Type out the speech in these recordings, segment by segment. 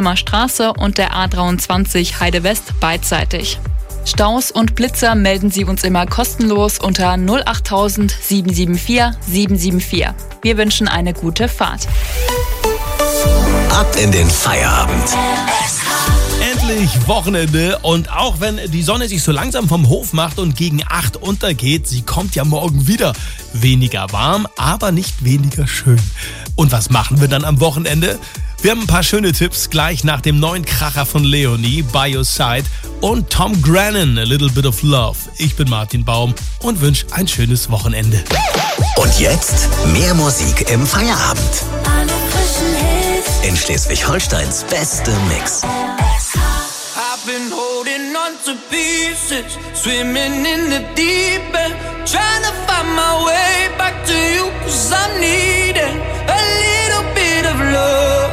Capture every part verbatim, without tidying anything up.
Hexumer Straße und der A dreiundzwanzig Heide West beidseitig. Staus und Blitzer melden Sie uns immer kostenlos unter null acht null sieben sieben vier sieben sieben vier. Wir wünschen eine gute Fahrt. Ab in den Feierabend. Endlich Wochenende und auch wenn die Sonne sich so langsam vom Hof macht und gegen acht untergeht, sie kommt ja morgen wieder. Weniger warm, aber nicht weniger schön. Und was machen wir dann am Wochenende? Wir haben ein paar schöne Tipps gleich nach dem neuen Kracher von Leonie, By Your Side und Tom Grennan, A Little Bit of Love. Ich bin Martin Baum und wünsche ein schönes Wochenende. Und jetzt mehr Musik im Feierabend. Alle frischen Hits. In Schleswig-Holsteins beste Mix. I've been holding on to pieces, swimming in the deep end, trying to find my way back to you, 'cause I'm needing a little bit of love,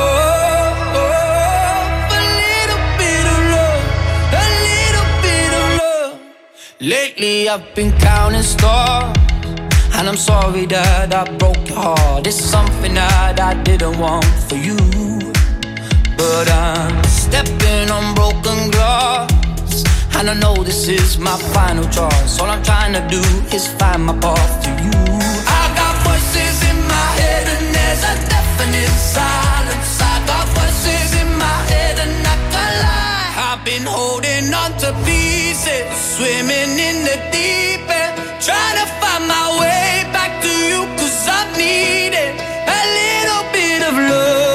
a little bit of love, a little bit of love. Lately I've been counting stars, and I'm sorry that I broke your heart. It's something that I didn't want for you, but I'm stepping on broken glass, and I know this is my final choice. All I'm trying to do is find my path to you. I got voices in my head and there's a definite silence. I got voices in my head and I can't lie. I've been holding on to pieces, swimming in the deep end, trying to find my way back to you, 'cause I'm needing a little bit of love.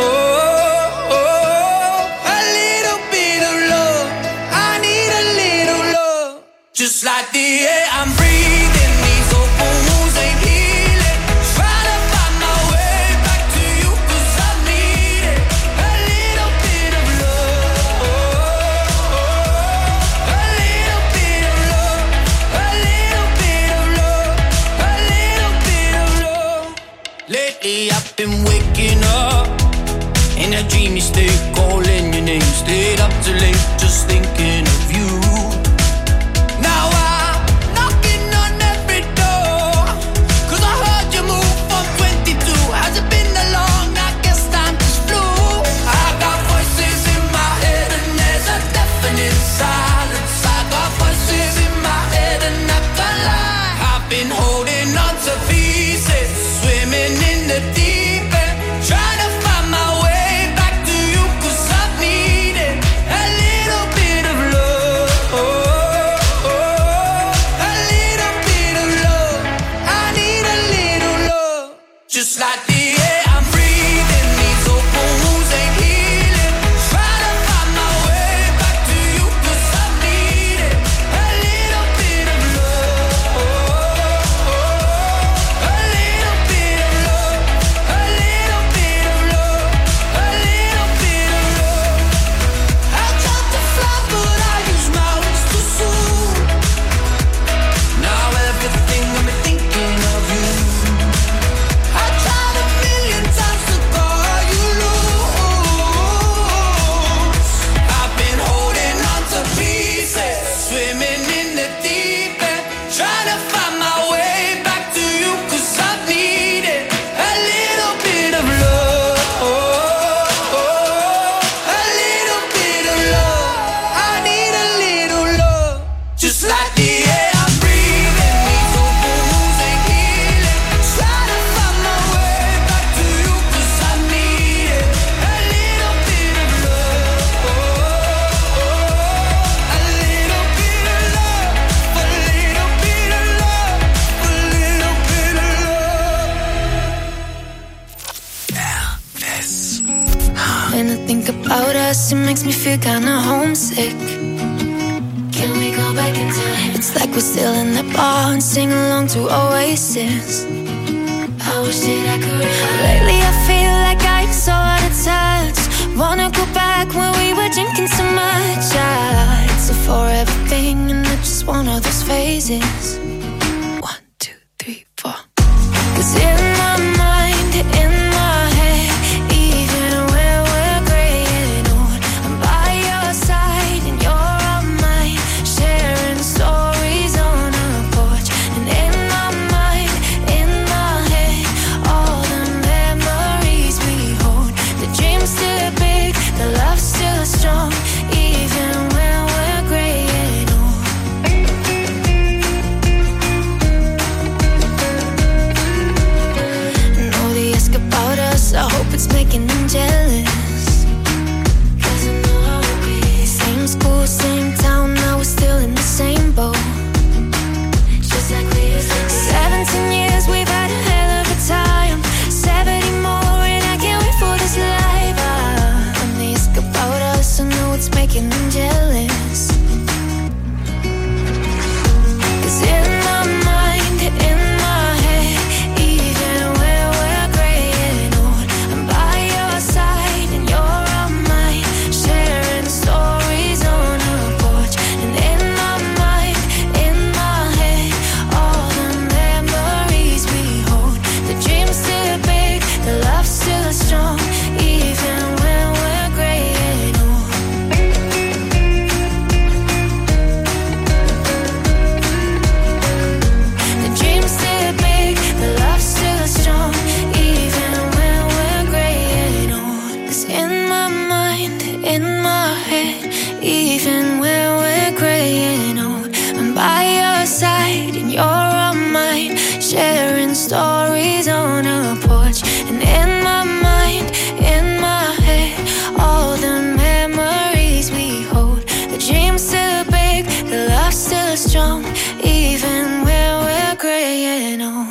Just like the air I'm breathing, these open wounds ain't healing. Trying to find my way back to you, 'cause I need it. A little bit of love, a little bit of love, a little bit of love, a little bit of love. Lately I've been waking up in a dreamy state, calling your name, stayed up too late, just thinking of you. Now I'm knocking on every door, 'cause I heard you move from twenty-two. Has it been that long? I guess time just flew. I got voices in my head and there's a definite silence. I got voices in my head and I can't lie. I've been holding on to pieces, swimming in the deep end, trying to find my way back to you, 'cause I need it. A little bit of love, just like the air I'm breathing, these open wounds ain't healing. Trying to find my way back to you, 'cause I need it. A little bit of love, a little bit of love, a little bit of love, a little bit of love. I tried to fly but I use my wings too soon. Now everything got me thinking of you. When I think about us, it makes me feel kinda homesick. Can we go back in time? It's like we're still in the bar and sing along to Oasis. I wish that I could. Lately I feel like I'm so out of touch. Wanna go back when we were drinking so much. Ah, it's a forever thing and it's just one of those phases. One, two, three, four. 'Cause in my mind, in my head, even when we're graying old, I'm by your side and you're on mine, sharing stories on our porch. And in my mind, in my head, all the memories we hold, the dreams too big, the in my mind, in my head, even when we're graying old. I'm by your side and you're on mine, sharing stories on a porch. And in my mind, in my head, all the memories we hold. The dream's still big, the love's still strong, even when we're graying old.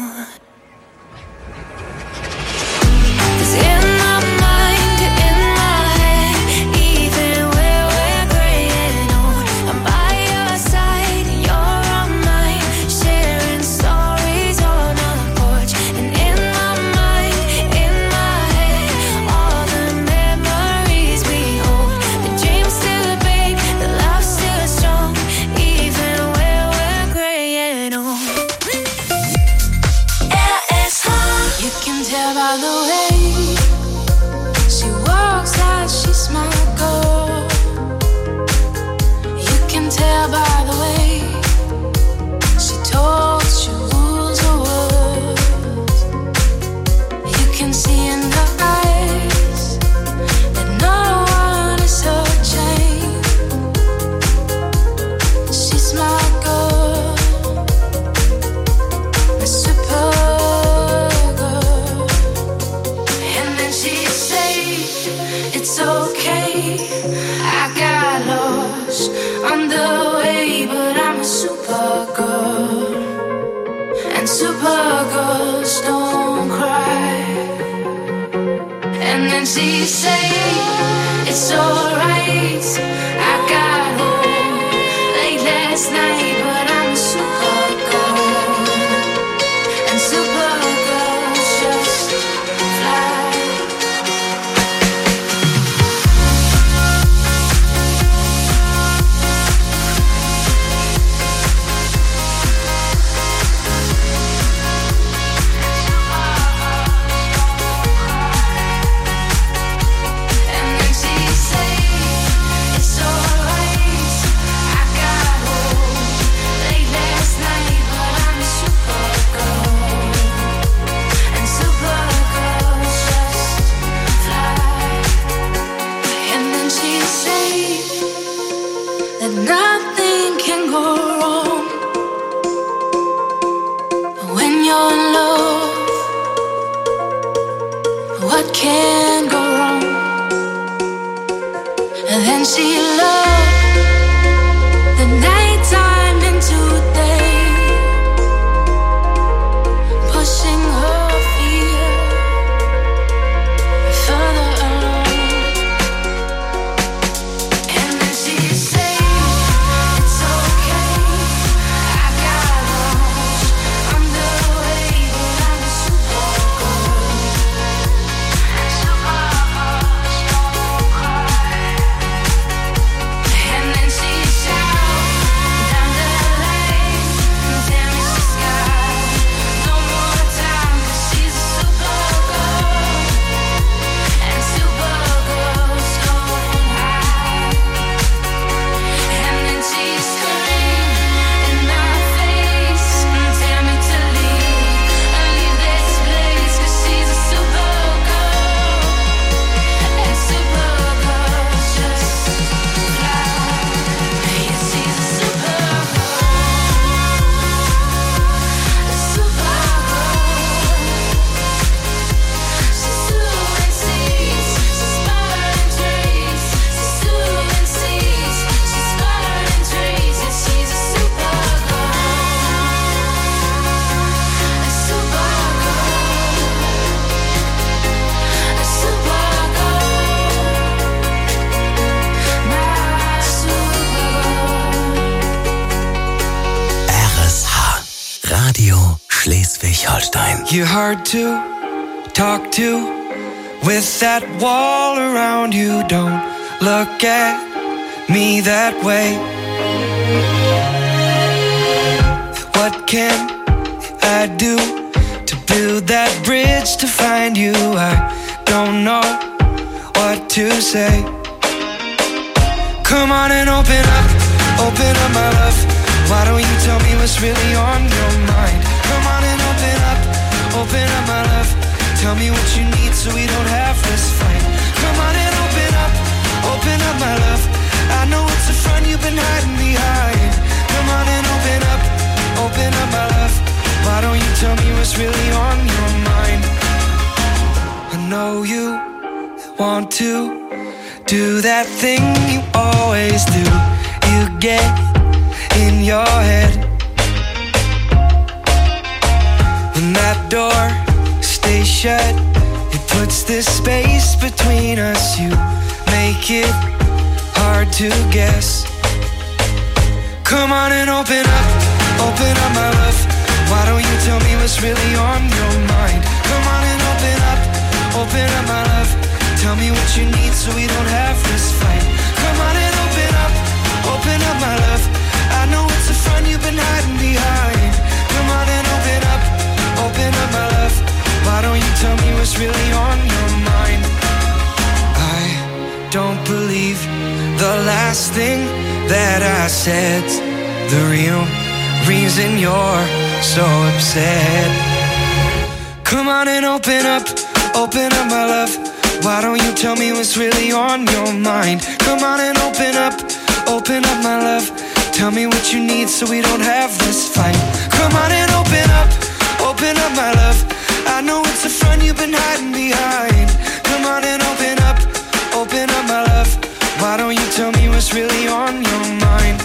Schleswig-Holstein. You're hard to talk to with that wall around you. Don't look at me that way. What can I do to build that bridge to find you? I don't know what to say. Come on and open up, open up my love. Why don't you tell me what's really on your mind? Come on and open up, open up my love. Tell me what you need so we don't have this fight. Come on and open want to do that thing you always do. You get in your head. When that door stays shut, it puts this space between us. You make it hard to guess. Come on and open up, open up my love. Why don't you tell me what's really on your mind? Come on and open up, open up my love. Tell me what you need so we don't have this fight. Come on and open up, open up my love. I know it's a front you've been hiding behind. Come on and open up, open up my love. Why don't you tell me what's really on your mind? I don't believe the last thing that I said. The real reason you're so upset. Come on and open up, open up my love. Why don't you tell me what's really on your mind? Come on and open up, open up my love. Tell me what you need so we don't have this fight. Come on and open up, open up my love. I know it's a front you've been hiding behind. Come on and open up, open up my love. Why don't you tell me what's really on your mind?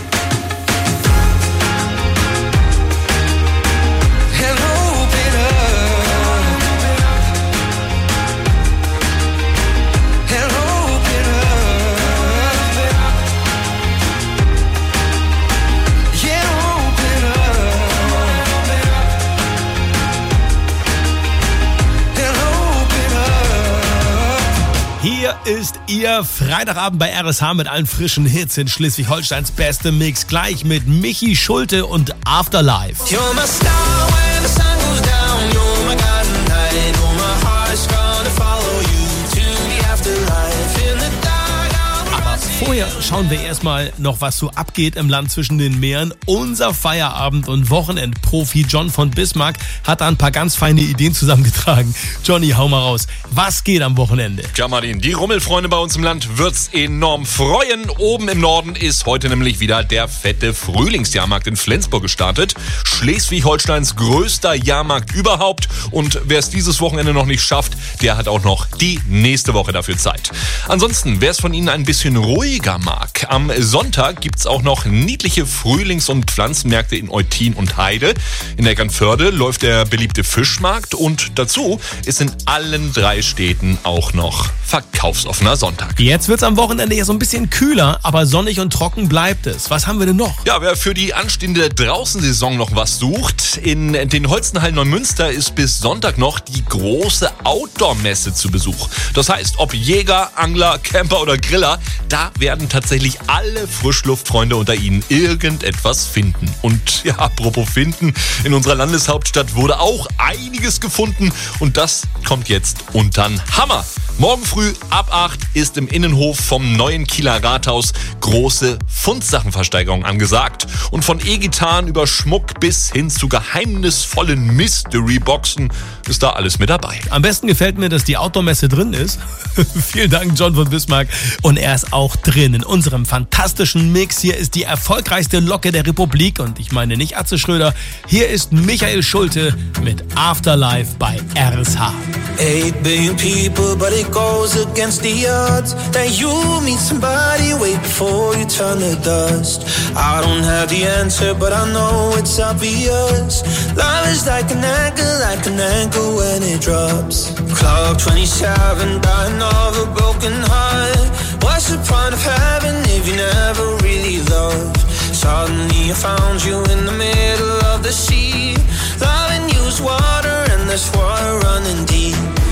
Hier ist Ihr Freitagabend bei R S H mit allen frischen Hits in Schleswig-Holsteins beste Mix. Gleich mit Michi Schulte und Afterlife. You're my star when the sun goes down. You're my God at night. Oh, my heart's gonna follow you to the afterlife. In the dark, I'll Aber vorher schauen wir erstmal noch, was so abgeht im Land zwischen den Meeren. Unser Feierabend- und Wochenendprofi John von Bismarck hat da ein paar ganz feine Ideen zusammengetragen. Johnny, hau mal raus. Was geht am Wochenende? Tja, Martin, die Rummelfreunde bei uns im Land wird's enorm freuen. Oben im Norden ist heute nämlich wieder der fette Frühlingsjahrmarkt in Flensburg gestartet. Schleswig-Holsteins größter Jahrmarkt überhaupt. Und wer es dieses Wochenende noch nicht schafft, der hat auch noch die nächste Woche dafür Zeit. Ansonsten, wer es von Ihnen ein bisschen ruhiger mag, am Sonntag gibt's auch noch niedliche Frühlings- und Pflanzenmärkte in Eutin und Heide. In Eckernförde läuft der beliebte Fischmarkt und dazu ist in allen drei Städten auch noch verkaufsoffener Sonntag. Jetzt wird's am Wochenende ja so ein bisschen kühler, aber sonnig und trocken bleibt es. Was haben wir denn noch? Ja, wer für die anstehende Draußensaison noch was sucht, in den Holstenhallen Neumünster ist bis Sonntag noch die große Outdoor-Messe zu Besuch. Das heißt, ob Jäger, Angler, Camper oder Griller, da werden tatsächlich alle Frischluftfreunde unter Ihnen irgendetwas finden. Und ja, apropos finden, in unserer Landeshauptstadt wurde auch einiges gefunden und das kommt jetzt untern Hammer. Morgen früh ab acht ist im Innenhof vom neuen Kieler Rathaus große Fundsachenversteigerung angesagt. Und von E-Gitarren über Schmuck bis hin zu geheimnisvollen Mystery-Boxen ist da alles mit dabei. Am besten gefällt mir, dass die Outdoor-Messe drin ist. Vielen Dank, John von Bismarck. Und er ist auch drin in unserem fantastischen Mix. Hier ist die erfolgreichste Locke der Republik. Und ich meine nicht Atze Schröder. Hier ist Michael Schulte mit Afterlife bei R S H. Eight billion people, but it goes against the odds that you meet somebody way before you turn to dust. I don't have the answer, but I know it's obvious. Love is like an anchor, like an anchor when it drops. Clock twenty-seven, dying of a broken heart. What's the point of having if you never really loved? Suddenly I found you in the middle of the sea. Loving you is water and there's water running deep.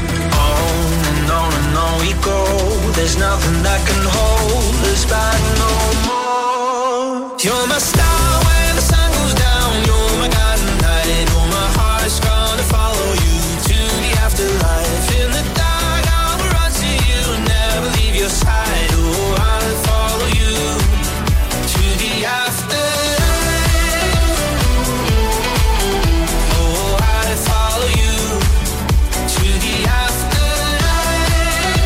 On and on and on we go. There's nothing that can hold us back no more. You're my star when the sun goes down. You're my God at night. Oh, my heart's gonna follow you to the afterlife. In the dark I'll run to you and never leave your side. Oh, I'll follow you to the afterlife. Oh, I'll follow you to the afterlife.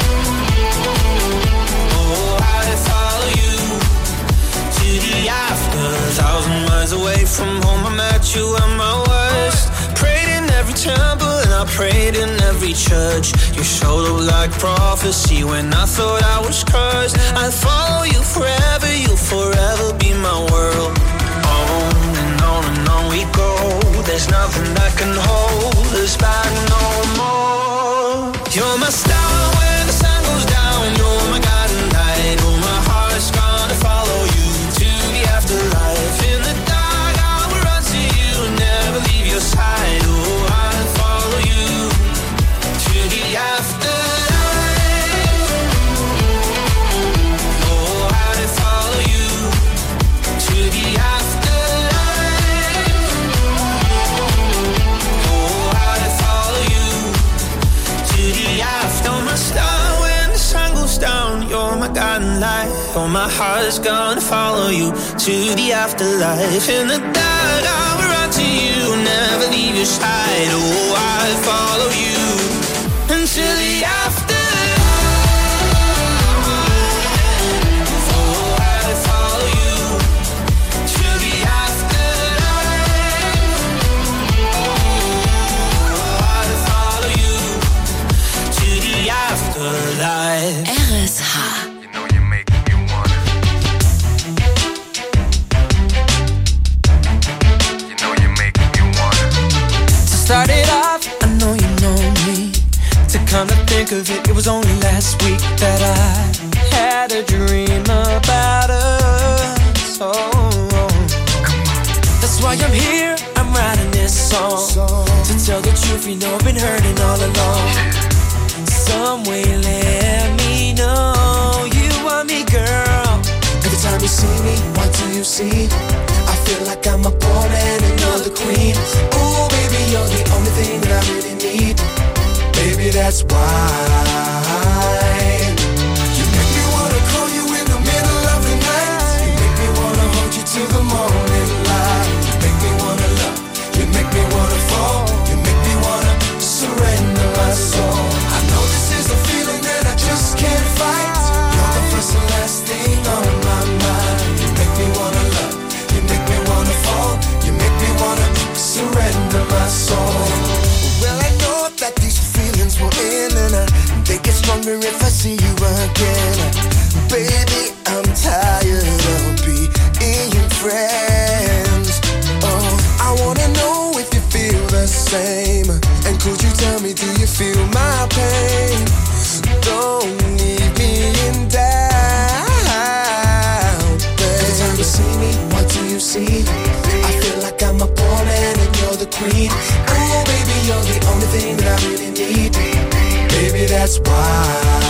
Oh, I'll follow you to the after. Thousand miles away from home, I met you at my worst. Prayed in every temple and I prayed in every church. You showed up like prophecy when I thought I was cursed. I'll follow you forever, you'll forever be my world. On and on and on we go. There's nothing that can hold us back no more. You're my star when the sun goes down. You're my guiding light. Oh, my heart's gonna follow you to the afterlife. In the dark I will run to you, never leave your side. Oh, I'll follow you to the afterlife. Oh, I'll follow you to the afterlife. Oh, I'll follow you to the after. You're my star when the sun goes down. You're my guiding light. Oh, my heart's gonna follow you to the afterlife. In the dark I will run to you, never leave your side. Oh, I'll follow you until the afterlife. Oh, I'll follow you to the afterlife. Oh, I'll follow you to the afterlife. R S H. You know you make me wanna. You know you make me wanna. To start it off, I know you know me. To come to think of it, it was only last week that I had a dream about us. Oh, that's why I'm here, I'm writing this song. To tell the truth, you know I've been hurting all along. Some way let me know you want me, girl. Every time you see me, what do you see? I feel like I'm a pawn and you're the queen. Oh, baby, you're the only thing that I really need. Baby, that's why you make me wanna call you in the middle of the night. You make me wanna hold you till the morning light. You make me wanna love. You make me wanna fall. You make me wanna surrender my soul. I know this is a feeling that I just can't fight. You're the first and last thing on my mind. You make me wanna love. You make me wanna fall. You make me wanna surrender my soul. Well, I know that these feelings will end, and I, they get stronger if I see you again. Baby, I'm tired of being friends. Oh, I wanna know if you feel the same. And could you tell me, do you feel my pain? Don't leave me in doubt, babe. Every time you see me, what do you see? I feel like I'm a pawn and you're the queen. Oh, baby, you're the only thing that I really need. Baby, that's why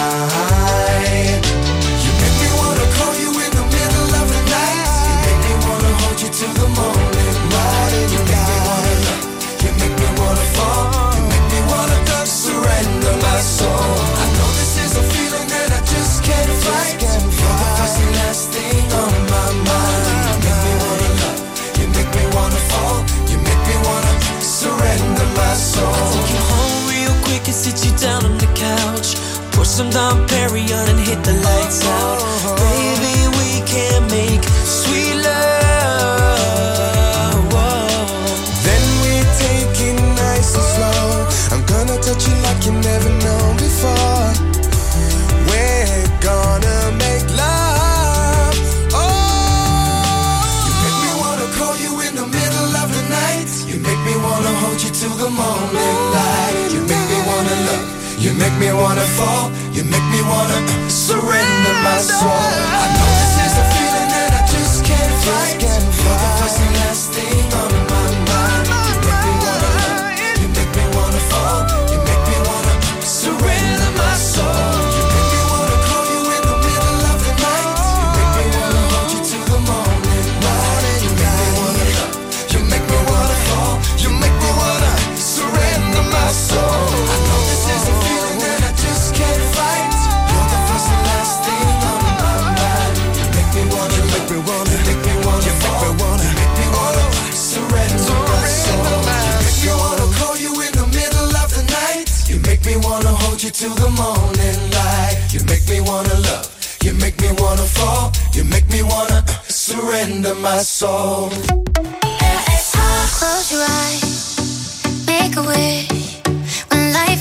you make me wanna call you in the middle of the night. You make me wanna hold you till the morning light. You make me wanna love. You make me wanna fall. You make me wanna surrender my soul. I know this is a feeling that I just can't fight. You're the first and last thing on my mind. You make me wanna love. You make me wanna fall. You make me wanna surrender my soul. I'll take you home real quick and sit you down on the couch. Pour some Dom Perignon and hit the lights out. Baby, we can make sweet love. Whoa. Then we take it nice and slow. I'm gonna touch you like you never known before. We're gonna make love. Oh, you make me wanna call you in the middle of the night. You make me wanna hold you till the morning light. You make me wanna love. You make me wanna fall. You make me wanna surrender my soul. I know this is a feeling that I just can't fight. You're the first and last thing on my mind. You make me wanna love. You make me wanna fall. You make me wanna surrender my soul. You make me wanna call you in the middle of the night. You make me wanna hold you till the morning light. You make me wanna love. You make me wanna fall. You make me wanna surrender my soul. I know this is a feeling that I just can't fight. You're the first and last thing on my mind. You make me wanna, you make me wanna, you make me wanna, you make me wanna, you make me wanna surrender my soul. You make me wanna call you in the middle of the night. You make me wanna hold you till the morning light. You make me wanna love. You make me wanna fall. You make me wanna surrender my soul. Close your eyes, make a wish. When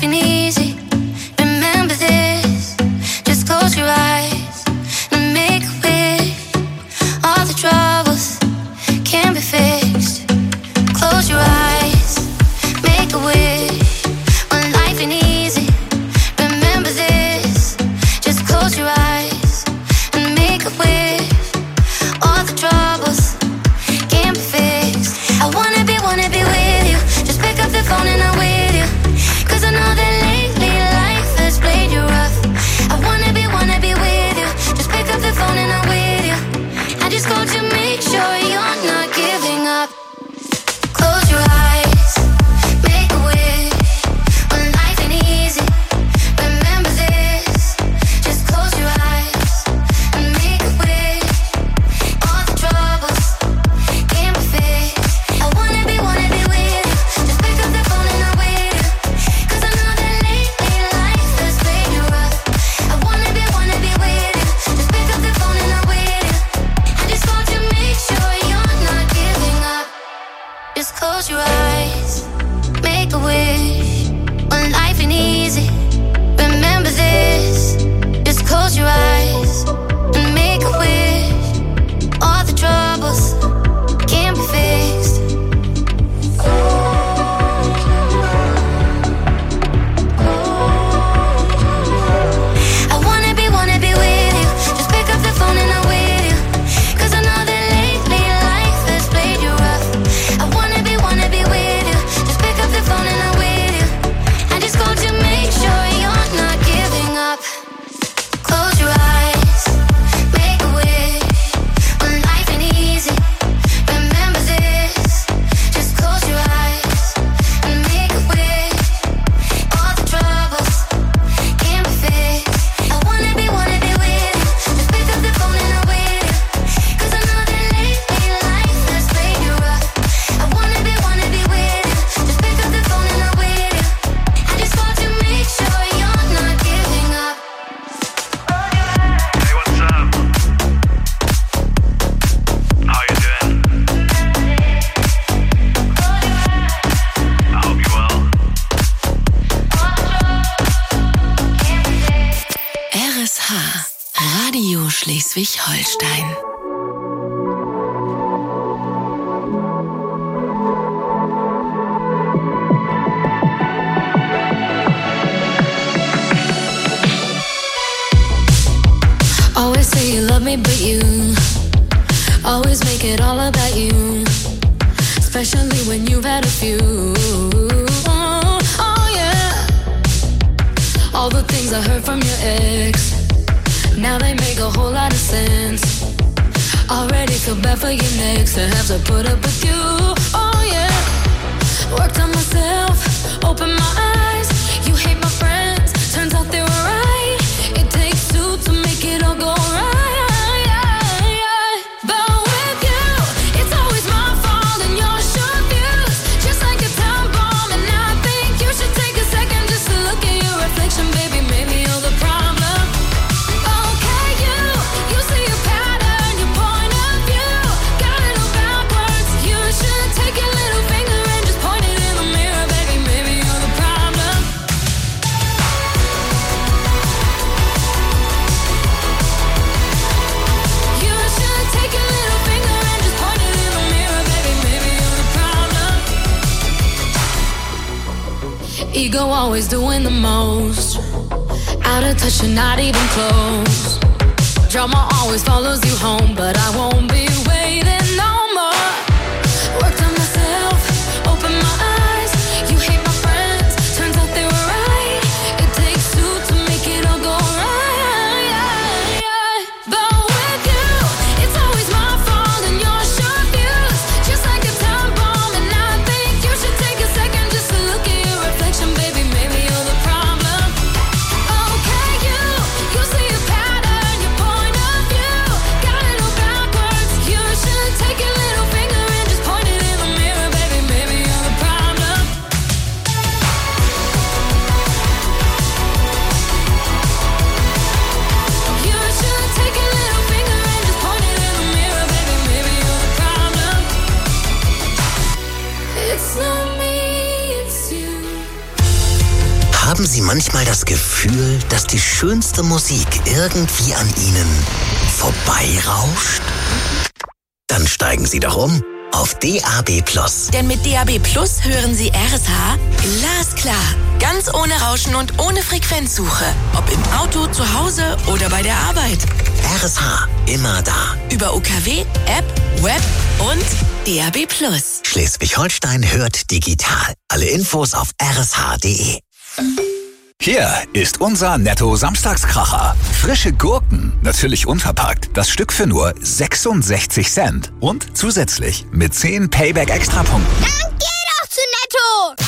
life ain't easy. Remember this. Just close your eyes and make a wish. All the troubles can be fixed. Close your eyes, make a wish. When life ain't easy, remember this. Just close your eyes and make a wish. All the troubles can be fixed. I wanna be, wanna be with you. Just pick up the phone and I'm with you. Cause I know that lately life has played you rough. I wanna be, wanna be with you. Just pick up the phone and I'm with you. I just called to make sure you're not giving up. Close your eyes, make a wish. When life ain't easy, remember this. Just close your eyes and make a wish. All the troubles can be fixed. I wanna be, wanna be with you. Just pick up the phone and I'm with you. Cause I know that lately life has played you rough. I wanna be, wanna be with you. Just pick up the phone and I'm with you. I just called to make sure you're not giving up. Just close your eyes, make a wish. When life ain't easy, remember this. Just close your eyes and make a wish. All the troubles can be fixed. I wanna be, wanna be with you. Just pick up the phone and I'm with you. Cause I know that lately life has played you rough. I wanna be, wanna be with you. Just pick up the phone and I'm with you. I just called to make sure you're not giving up. Close your eyes, make a wish. When life ain't easy, remember this. Just close your eyes and make a wish. All the troubles can be fixed. I wanna be, wanna be with you. Just pick up the phone and I'm with you. Cause I know that lately life has played you rough. I wanna be, wanna be with you. Just pick up the phone and I'm with you. I just called to make sure you're not giving up. Hey, what's up? How you doing? I hope you're well. R S H, Radio Schleswig-Holstein. Always say you love me, but you always make it all about you. Especially when you've had a few. Oh, oh yeah. All the things I heard from your ex, now they make a whole lot of sense. Already feel bad for you next to have to put up with you. Oh yeah. Worked on myself, opened my eyes. You hate my friends, turns out they were right. It takes two to make it all go right. But with you, it's always my fault and your short views. Just like a time bomb, and I think you should take a second just to look at your reflection, baby. Maybe you're the problem. Okay, you, you see a pattern, your point of view. Got it all backwards. You should take your little finger and just point it in the mirror, baby. Maybe you're the problem. You should take your little finger and just point it in the mirror, baby. Maybe you're the problem. Ego always doing the most. Out of touch, you're not even close. Drama always follows you home, but I won't be waiting no more. Worked on myself, opened my eyes. You hate my friends, turns out they were right. It takes two to make it all go right. But with you, it's always my fault and your short views. Just like a time bomb, and I think you should take a second just to look at your reflection, baby. Maybe you're the problem. Okay, you, you see a pattern, your point of view. Got it all backwards. manchmal das Gefühl, dass die schönste Musik irgendwie an Ihnen vorbeirauscht? Dann steigen Sie doch um auf D A B Plus. Denn mit D A B Plus hören Sie R S H glasklar. Ganz ohne Rauschen und ohne Frequenzsuche. Ob im Auto, zu Hause oder bei der Arbeit. R S H, immer da. Über U K W, App, Web und D A B Plus. Schleswig-Holstein hört digital. Alle Infos auf r s h punkt d e. Hier ist unser Netto-Samstagskracher. Frische Gurken, natürlich unverpackt. Das Stück für nur sechsundsechzig Cent. Und zusätzlich mit zehn Payback-Extrapunkten. Dann geh doch zu Netto!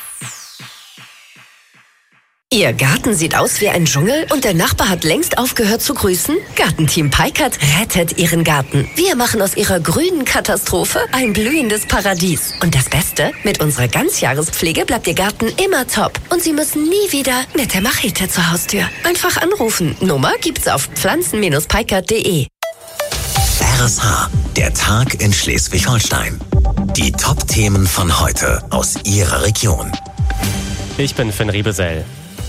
Ihr Garten sieht aus wie ein Dschungel und der Nachbar hat längst aufgehört zu grüßen? Gartenteam Peikert rettet Ihren Garten. Wir machen aus Ihrer grünen Katastrophe ein blühendes Paradies. Und das Beste? Mit unserer Ganzjahrespflege bleibt Ihr Garten immer top. Und Sie müssen nie wieder mit der Machete zur Haustür. Einfach anrufen. Nummer gibt's auf pflanzen Bindestrich peikert punkt de. R S H, der Tag in Schleswig-Holstein. Die Top-Themen von heute aus Ihrer Region. Ich bin Finn Riebesell.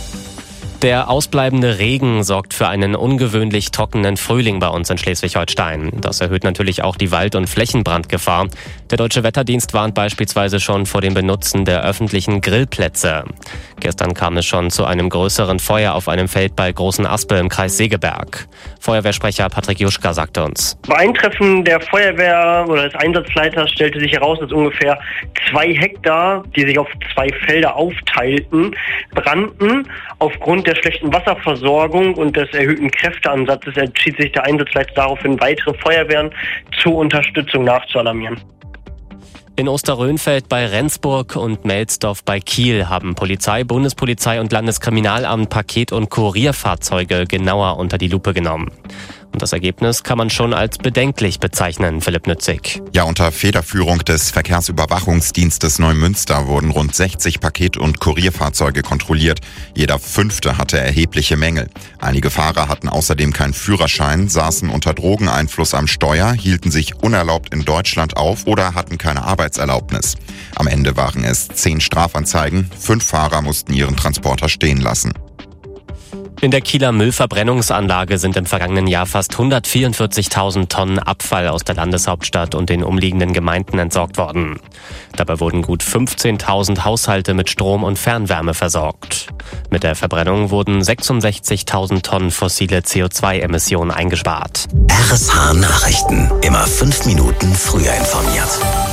Der ausbleibende Regen sorgt für einen ungewöhnlich trockenen Frühling bei uns in Schleswig-Holstein. Das erhöht natürlich auch die Wald- und Flächenbrandgefahr. Der Deutsche Wetterdienst warnt beispielsweise schon vor dem Benutzen der öffentlichen Grillplätze. Gestern kam es schon zu einem größeren Feuer auf einem Feld bei Großen Aspel im Kreis Segeberg. Feuerwehrsprecher Patrick Juschka sagte uns: Bei Eintreffen der Feuerwehr oder des Einsatzleiters stellte sich heraus, dass ungefähr zwei Hektar, die sich auf zwei Felder aufteilten, brannten. Aufgrund der schlechten Wasserversorgung und des erhöhten Kräfteansatzes entschied sich der Einsatzleiter daraufhin, weitere Feuerwehren zur Unterstützung nachzualarmieren. In Osterrönfeld bei Rendsburg und Melsdorf bei Kiel haben Polizei, Bundespolizei und Landeskriminalamt Paket- und Kurierfahrzeuge genauer unter die Lupe genommen. Und das Ergebnis kann man schon als bedenklich bezeichnen, Philipp Nützig. Ja, unter Federführung des Verkehrsüberwachungsdienstes Neumünster wurden rund sechzig Paket- und Kurierfahrzeuge kontrolliert. Jeder fünfte hatte erhebliche Mängel. Einige Fahrer hatten außerdem keinen Führerschein, saßen unter Drogeneinfluss am Steuer, hielten sich unerlaubt in Deutschland auf oder hatten keine Arbeitserlaubnis. Am Ende waren es zehn Strafanzeigen, fünf Fahrer mussten ihren Transporter stehen lassen. In der Kieler Müllverbrennungsanlage sind im vergangenen Jahr fast hundertvierundvierzigtausend Tonnen Abfall aus der Landeshauptstadt und den umliegenden Gemeinden entsorgt worden. Dabei wurden gut fünfzehntausend Haushalte mit Strom und Fernwärme versorgt. Mit der Verbrennung wurden sechsundsechzigtausend Tonnen fossile C O zwei Emissionen eingespart. R S H Nachrichten, immer fünf Minuten früher informiert.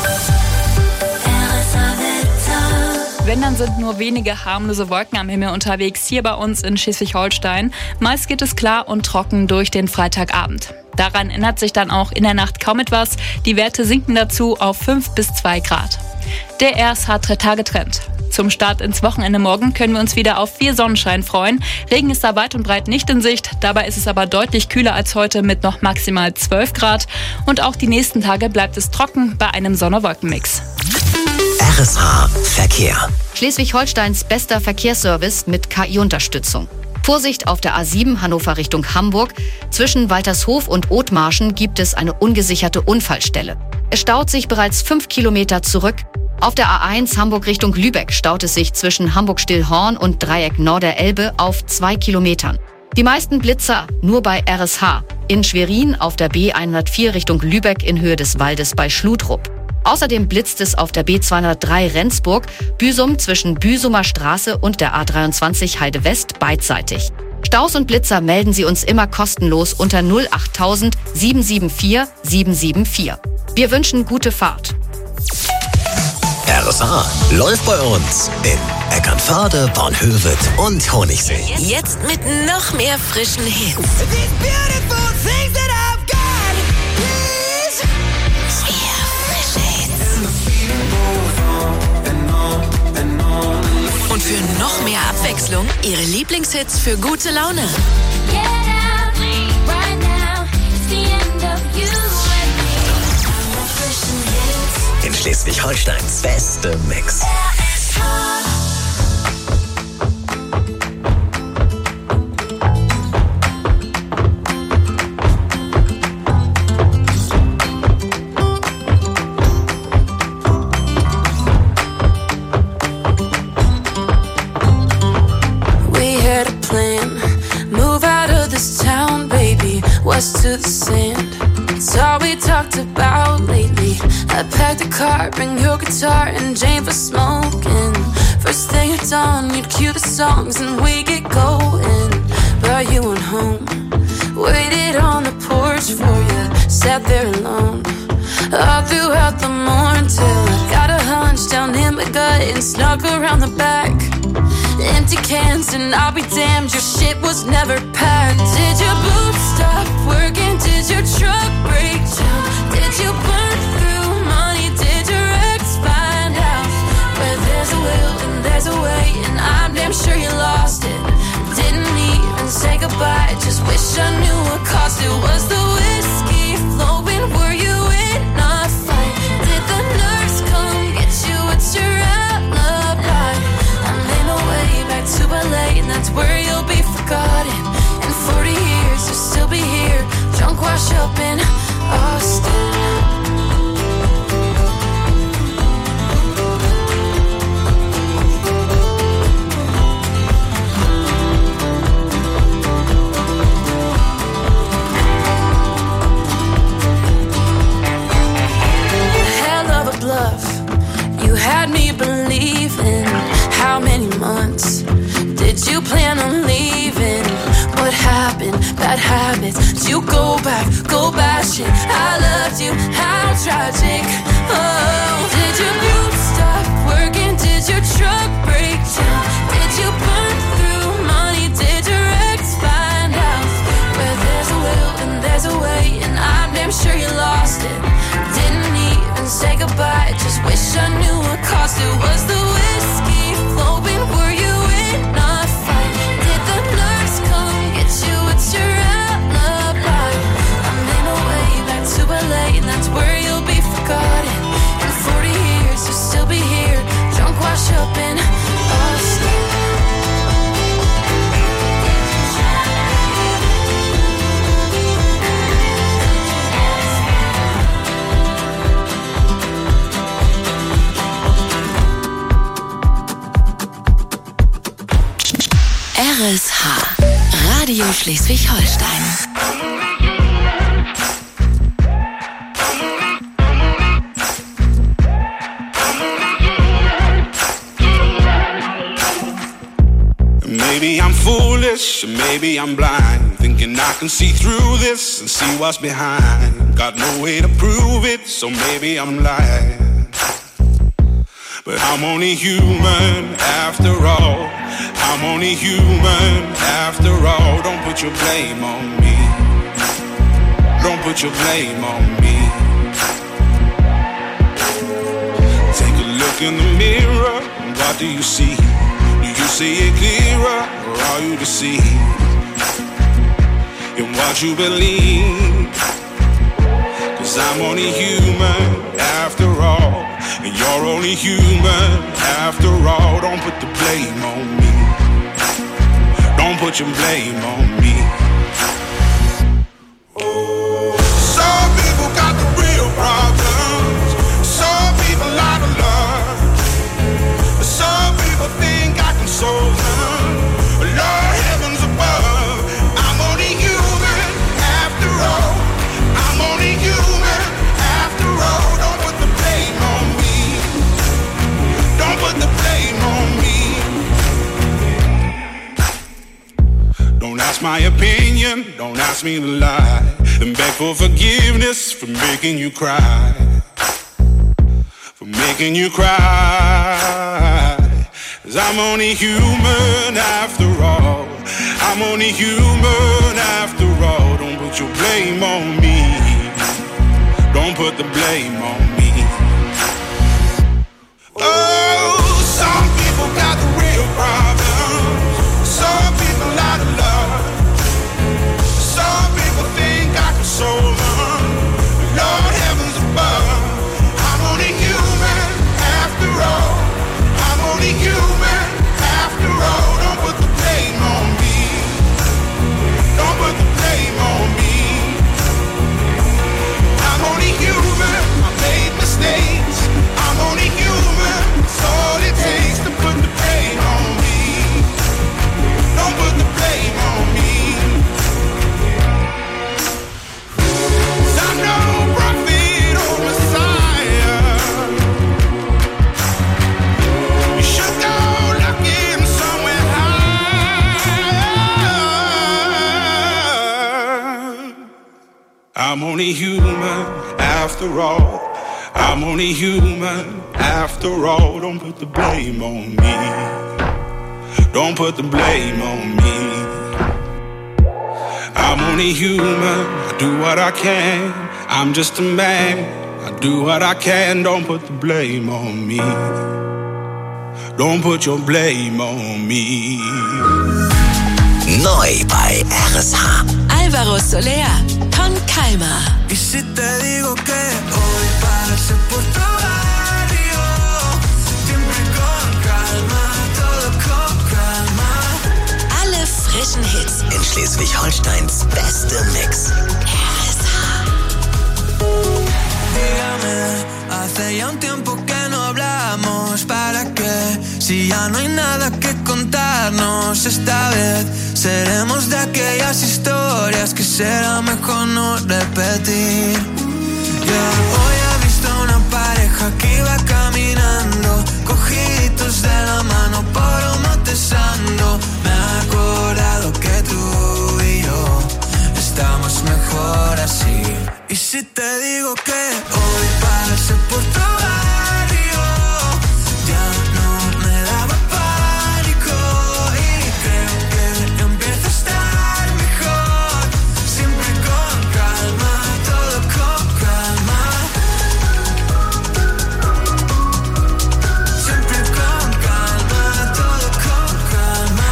Wenn, dann sind nur wenige harmlose Wolken am Himmel unterwegs hier bei uns in Schleswig-Holstein. Meist geht es klar und trocken durch den Freitagabend. Daran ändert sich dann auch in der Nacht kaum etwas. Die Werte sinken dazu auf fünf bis zwei Grad. Der R S H-Drei-Tage-Trend. Zum Start ins Wochenende morgen können wir uns wieder auf viel Sonnenschein freuen. Regen ist da weit und breit nicht in Sicht. Dabei ist es aber deutlich kühler als heute mit noch maximal zwölf Grad. Und auch die nächsten Tage bleibt es trocken bei einem Sonne-Wolken-Mix. R S H Verkehr. Schleswig-Holsteins bester Verkehrsservice mit K I-Unterstützung. Vorsicht auf der A sieben Hannover Richtung Hamburg. Zwischen Waltershof und Othmarschen gibt es eine ungesicherte Unfallstelle. Es staut sich bereits fünf Kilometer zurück. Auf der A eins Hamburg Richtung Lübeck staut es sich zwischen Hamburg-Stillhorn und Dreieck Norderelbe auf zwei Kilometern. Die meisten Blitzer nur bei R S H. In Schwerin auf der B hundertvier Richtung Lübeck in Höhe des Waldes bei Schlutrup. Außerdem blitzt es auf der B zweihundertdrei Rendsburg, Büsum zwischen Büsumer Straße und der A dreiundzwanzig Heide West beidseitig. Staus und Blitzer melden Sie uns immer kostenlos unter null acht null null sieben sieben vier sieben sieben vier. Wir wünschen gute Fahrt. R S H läuft bei uns in Eckernförde, Bornhöved und Honigsee. Jetzt mit noch mehr frischen Hits. Und für noch mehr Abwechslung, Ihre Lieblingshits für gute Laune. In Schleswig-Holsteins beste Mix. close to the sand. It's all we talked about lately. I packed a car, bring your guitar and Jane for smoking. First thing at dawn, you'd cue the songs and we get going. But you went home, waited on the porch for you, sat there alone all throughout the morning till I got a hunch down in my gut and snuck around the back. Empty cans and I'll be damned, your shit was never packed. Did your boots stop working? Did your truck break down? Did you burn through money? Did your ex find out? Where there's a will and there's a way, and I'm damn sure you lost it. Didn't even say goodbye, just wish I knew what cost it. Was the whiskey flowing? Were you in a fight? Did the nurse come get you? What's your alibi? I'm in a way back to L A, and that's where you'll be forgotten. In forty years you'll still be here, drunk, wash up in Austin. You had me believing. How many months did you plan on leaving? What happened? Bad habits. Did you go back, go bashing? I loved you, how tragic. Oh, did your boots stop working? Did your truck break down? Did you burn through money? Did your ex find out? Where there's a will and there's a way, and I'm damn sure you lost it. Didn't even say goodbye, just wish I knew what cost it. Was the whiskey flowing? Were you in a fight? Did the nurse come get you? What's your alibi? I'm in a way back to L A, and that's where you'll be forgotten. In forty years you'll still be here, drunk, wash up in Austin. R S H, Radio Schleswig-Holstein. Maybe I'm foolish, maybe I'm blind, thinking I can see through this and see what's behind. Got no way to prove it, so maybe I'm lying. But I'm only human after all. I'm only human after all. Don't put your blame on me. Don't put your blame on me. Take a look in the mirror, what do you see? Do you see it clearer, or are you deceived in what you believe? Cause I'm only human after all, and you're only human after all. Don't put the blame on me. Don't put your blame on me. Some people got the real problems. Some people out of love. Some people think I can solve them. Lord heavens above, I'm only human after all. I'm only human after all. Don't put the blame on me. Don't put the blame on me. Don't ask my opinion, don't ask me to lie, and beg for forgiveness for making you cry, for making you cry. Cause I'm only human after all. I'm only human after all. Don't put your blame on me. Don't put the blame on me. Oh, some people got the real problems. Some people out of love. Some people think I can solve them. Lord heavens above, I'm only human after all. I'm only human after all. Don't put the blame on me. Don't put the blame on me. I'm only human. I made mistakes. I'm only human. It's all it takes to put the blame on me. Don't put the blame I'm only human after all. I'm only human after all. Don't put the blame on me. Don't put the blame on me. I'm only human. I do what I can. I'm just a man. I do what I can. Don't put the blame on me. Don't put your blame on me. Neu bei R S H. Alvaro Soler, con calma. Y si te digo que hoy pasé por tu barrio, siempre con calma, todo con calma. Alle frischen Hits in Schleswig-Holsteins beste Mix. R S H. Dígame, hace ya un tiempo que no hablamos. ¿Para qué? Si ya no hay nada que contarnos, esta vez seremos de aquellas historias que será mejor no repetir. Yeah. Hoy he visto una pareja que iba caminando, cogiditos de la mano por un monte santo. Me he acordado que tú y yo estamos mejor así. Y si te digo que hoy pasé por tu barrio, ya no me daba pánico y creo que empieza a estar mejor. Siempre con calma, todo con calma. Siempre con calma, todo con calma.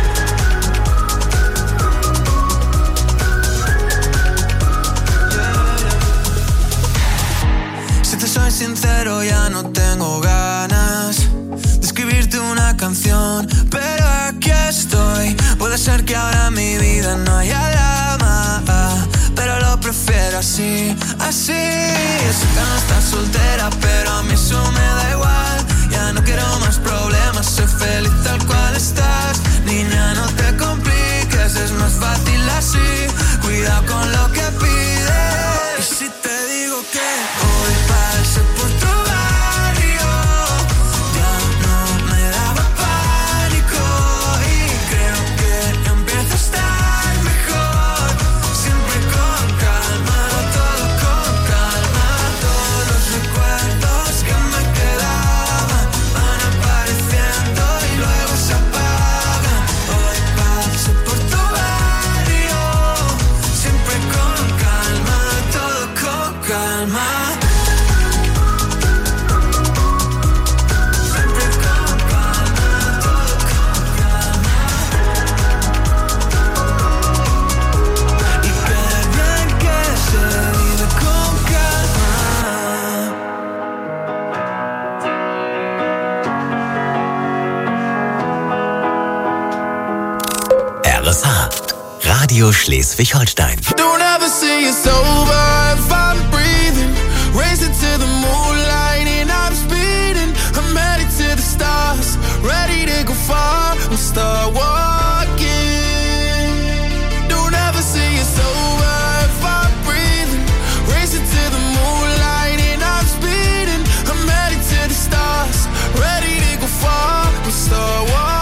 Si te soy sincero, ya no tengo ganas de escribirte una canción, pero aquí estoy. Puede ser que ahora en mi vida no haya drama, pero lo prefiero así, así. Sé que no estás soltera, pero a mí eso me da igual. Ya no quiero más problemas, soy feliz tal cual estás. Niña, no te compliques, es más fácil así. Cuidado con lo que pides. Y si te digo que hoy pasé por tu barrio, ya no me daba pánico y creo que empieza a estar mejor. Siempre con calma, todo con calma. Todos los recuerdos que me quedaban van apareciendo y luego se apagan. Hoy pasé por tu barrio, siempre con calma, todo con calma. R S H. Radio Schleswig-Holstein. Don't ever say it's over if I'm breathing. Racing to the moonlight and I'm speeding. I'm headed to the stars, ready to go far and start walking. Don't ever say it's over if I'm breathing. Racing to the moonlight and I'm speeding. I'm headed to the stars, ready to go far and start walking.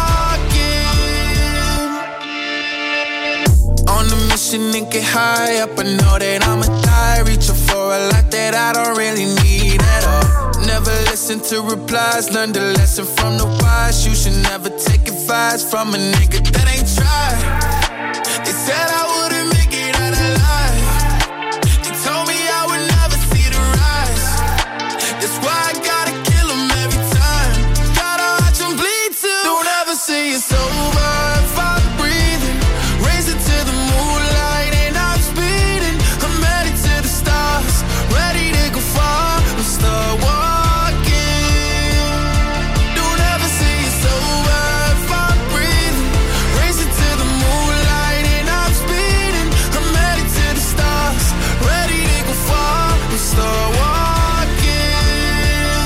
On a mission and get high up, I know that I'ma die. Reaching for a lot that I don't really need at all. Never listen to replies, learn the lesson from the wise. You should never take advice from a nigga that ain't tried. They said I wouldn't make it out alive. They told me I would never see the rise. That's why I gotta kill 'em every time. Gotta watch 'em bleed too. Don't ever say it's over if I'm breathing. Racing to the moonlight and I'm speeding. I'm headed to the stars, ready to go far and start walking. Don't ever say it's over if I'm breathing. Racing to the moonlight and I'm speeding. I'm headed to the stars, ready to go far and start walking.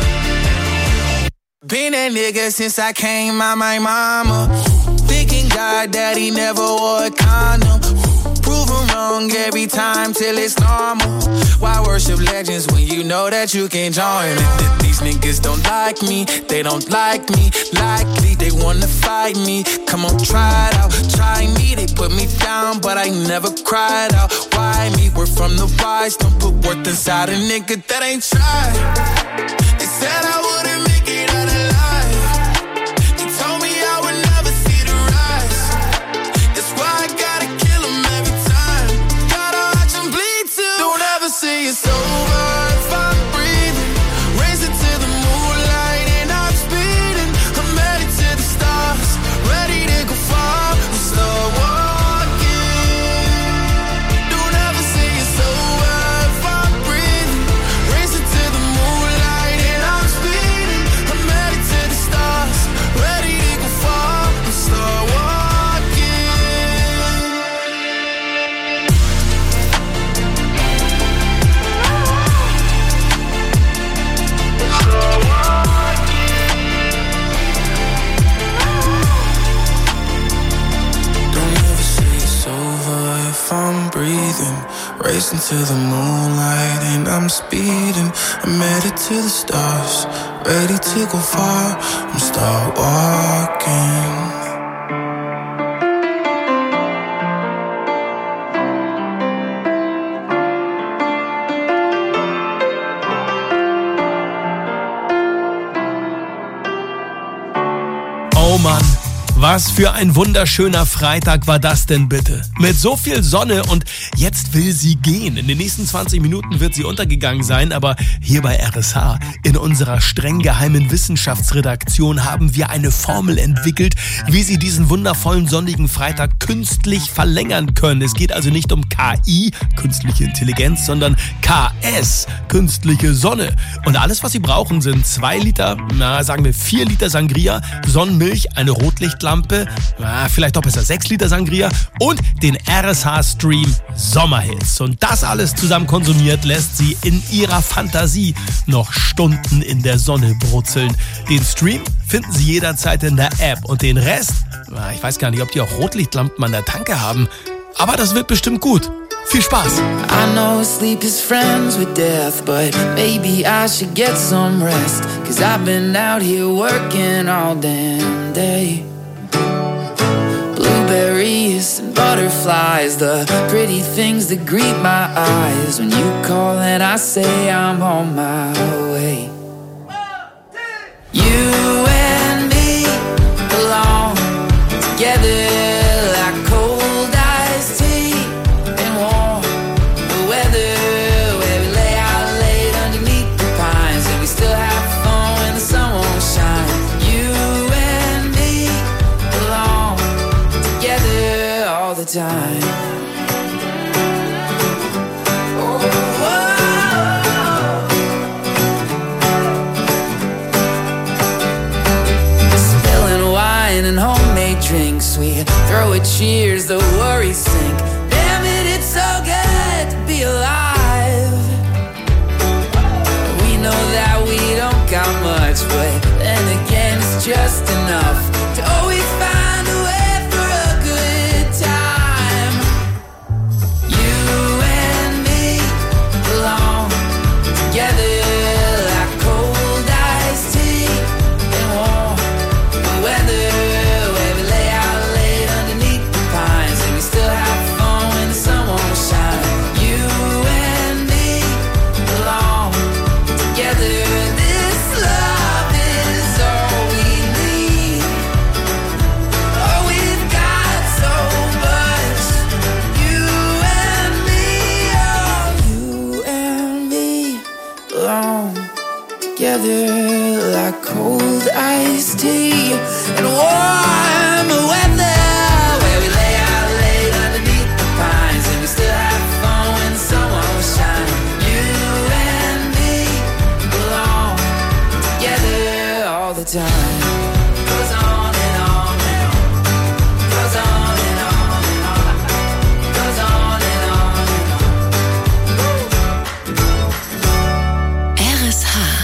Been a nigga since I came out my mama. Thinking God that he never wore a condom. Prove him young every time till it's normal. Why worship legends when you know that you can join? These niggas don't like me, they don't like me. Likely they wanna fight me. Come on, try it out, try me. They put me down, but I never cried out. Why me? We're from the wise. Don't put worth inside a nigga that ain't tried. They said I wouldn't make it out alive. They told me I would never see the rise. That's why I gotta kill them every time. Gotta watch them bleed too. Don't ever say it's over if I'm breathing. Racing to the moonlight and I'm speeding. I'm headed to the stars, ready to go far. I'm start walking. Don't ever say it's over if I'm breathing. Racing to the moonlight and I'm speeding. I'm headed to the stars, ready to go far. I'm start walking. Don't ever say it's over if I'm breathing. Racing to the moonlight and I'm speeding. I'm headed to the stars, ready to go far. I'm start walking. Oh Mann, was für ein wunderschöner Freitag war das denn bitte? Mit so viel Sonne und jetzt will sie gehen. In den nächsten zwanzig Minuten wird sie untergegangen sein, aber hier bei R S H in unserer streng geheimen Wissenschaftsredaktion haben wir eine Formel entwickelt, wie Sie diesen wundervollen sonnigen Freitag künstlich verlängern können. Es geht also nicht um K I, künstliche Intelligenz, sondern K S, künstliche Sonne. Und alles, was Sie brauchen, sind zwei Liter, na sagen wir vier Liter Sangria, Sonnenmilch, eine Rotlichtlampe, na, vielleicht auch besser sechs Liter Sangria und den R S H-Stream Sommerhits. Und das alles zusammen konsumiert lässt Sie in Ihrer Fantasie noch Stunden in der Sonne brutzeln. Den Stream finden Sie jederzeit in der App und den Rest, na, ich weiß gar nicht, ob die auch Rotlichtlampen an der Tanke haben, aber das wird bestimmt gut. Viel Spaß! I know sleep is friends with death, but maybe I should get some rest. Cause I've been out here working all damn day. Blueberries and butterflies, the pretty things that greet my eyes. When you call and I say I'm on my way. You and me belong together like cold iced tea and warm the weather, where we lay out late underneath the pines and we still have fun when the sun won't shine. You and me belong together all the time. And homemade drinks, we throw a cheers, the worries sink. Damn it, it's so good to be alive. We know that we don't got much, but then again it's just enough to always find a way for a good time. You and me belong together like cold iced tea and warm the weather. Together like cold iced tea and warm weather, where we lay out late underneath the pines and we still have fun when the sun won't shine. You and me belong together all the time. Goes on and on and on. Goes on and on and on. Goes on and on and on. R S H.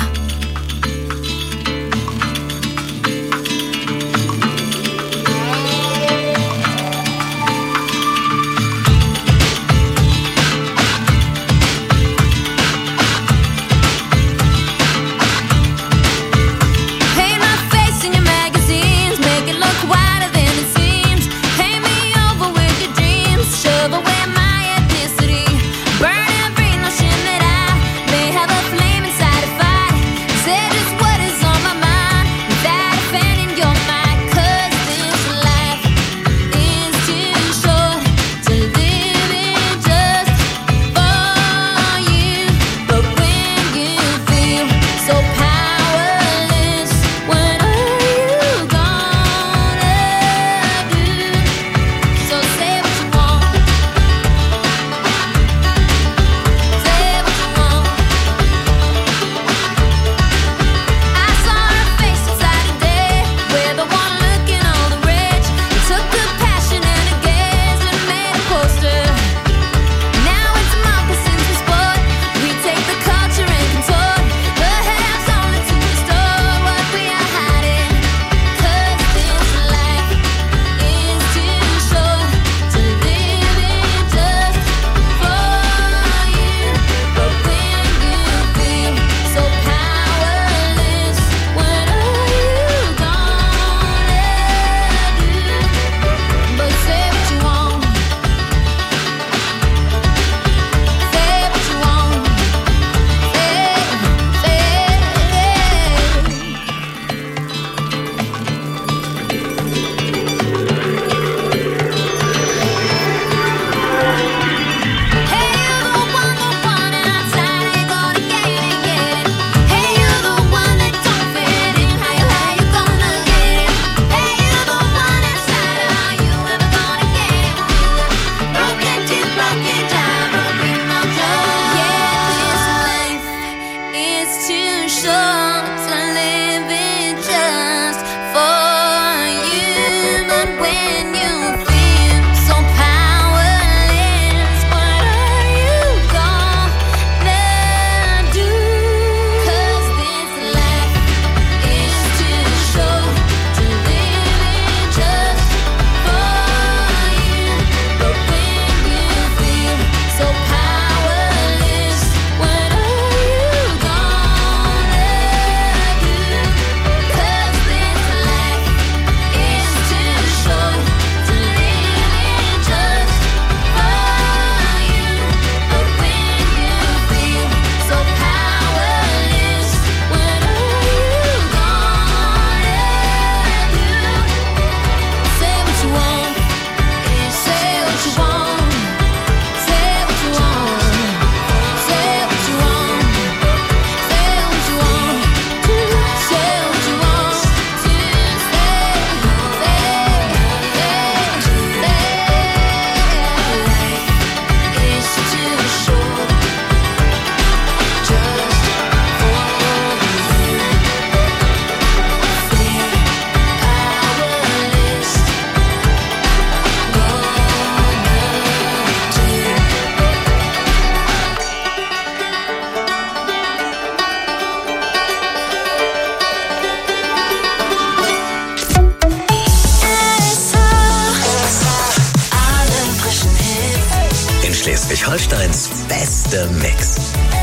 Schleswig-Holsteins beste Mix.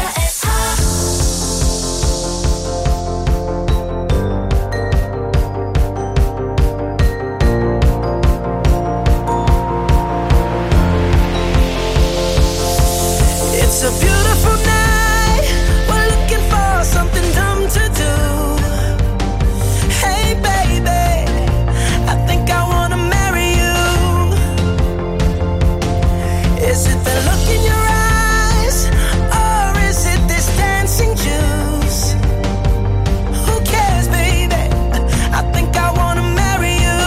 It's a beautiful night. We're looking for something dumb to do. Hey baby, I think I wanna marry you. Is it the look in your eyes, or is it this dancing juice? Who cares, baby? I think I wanna marry you.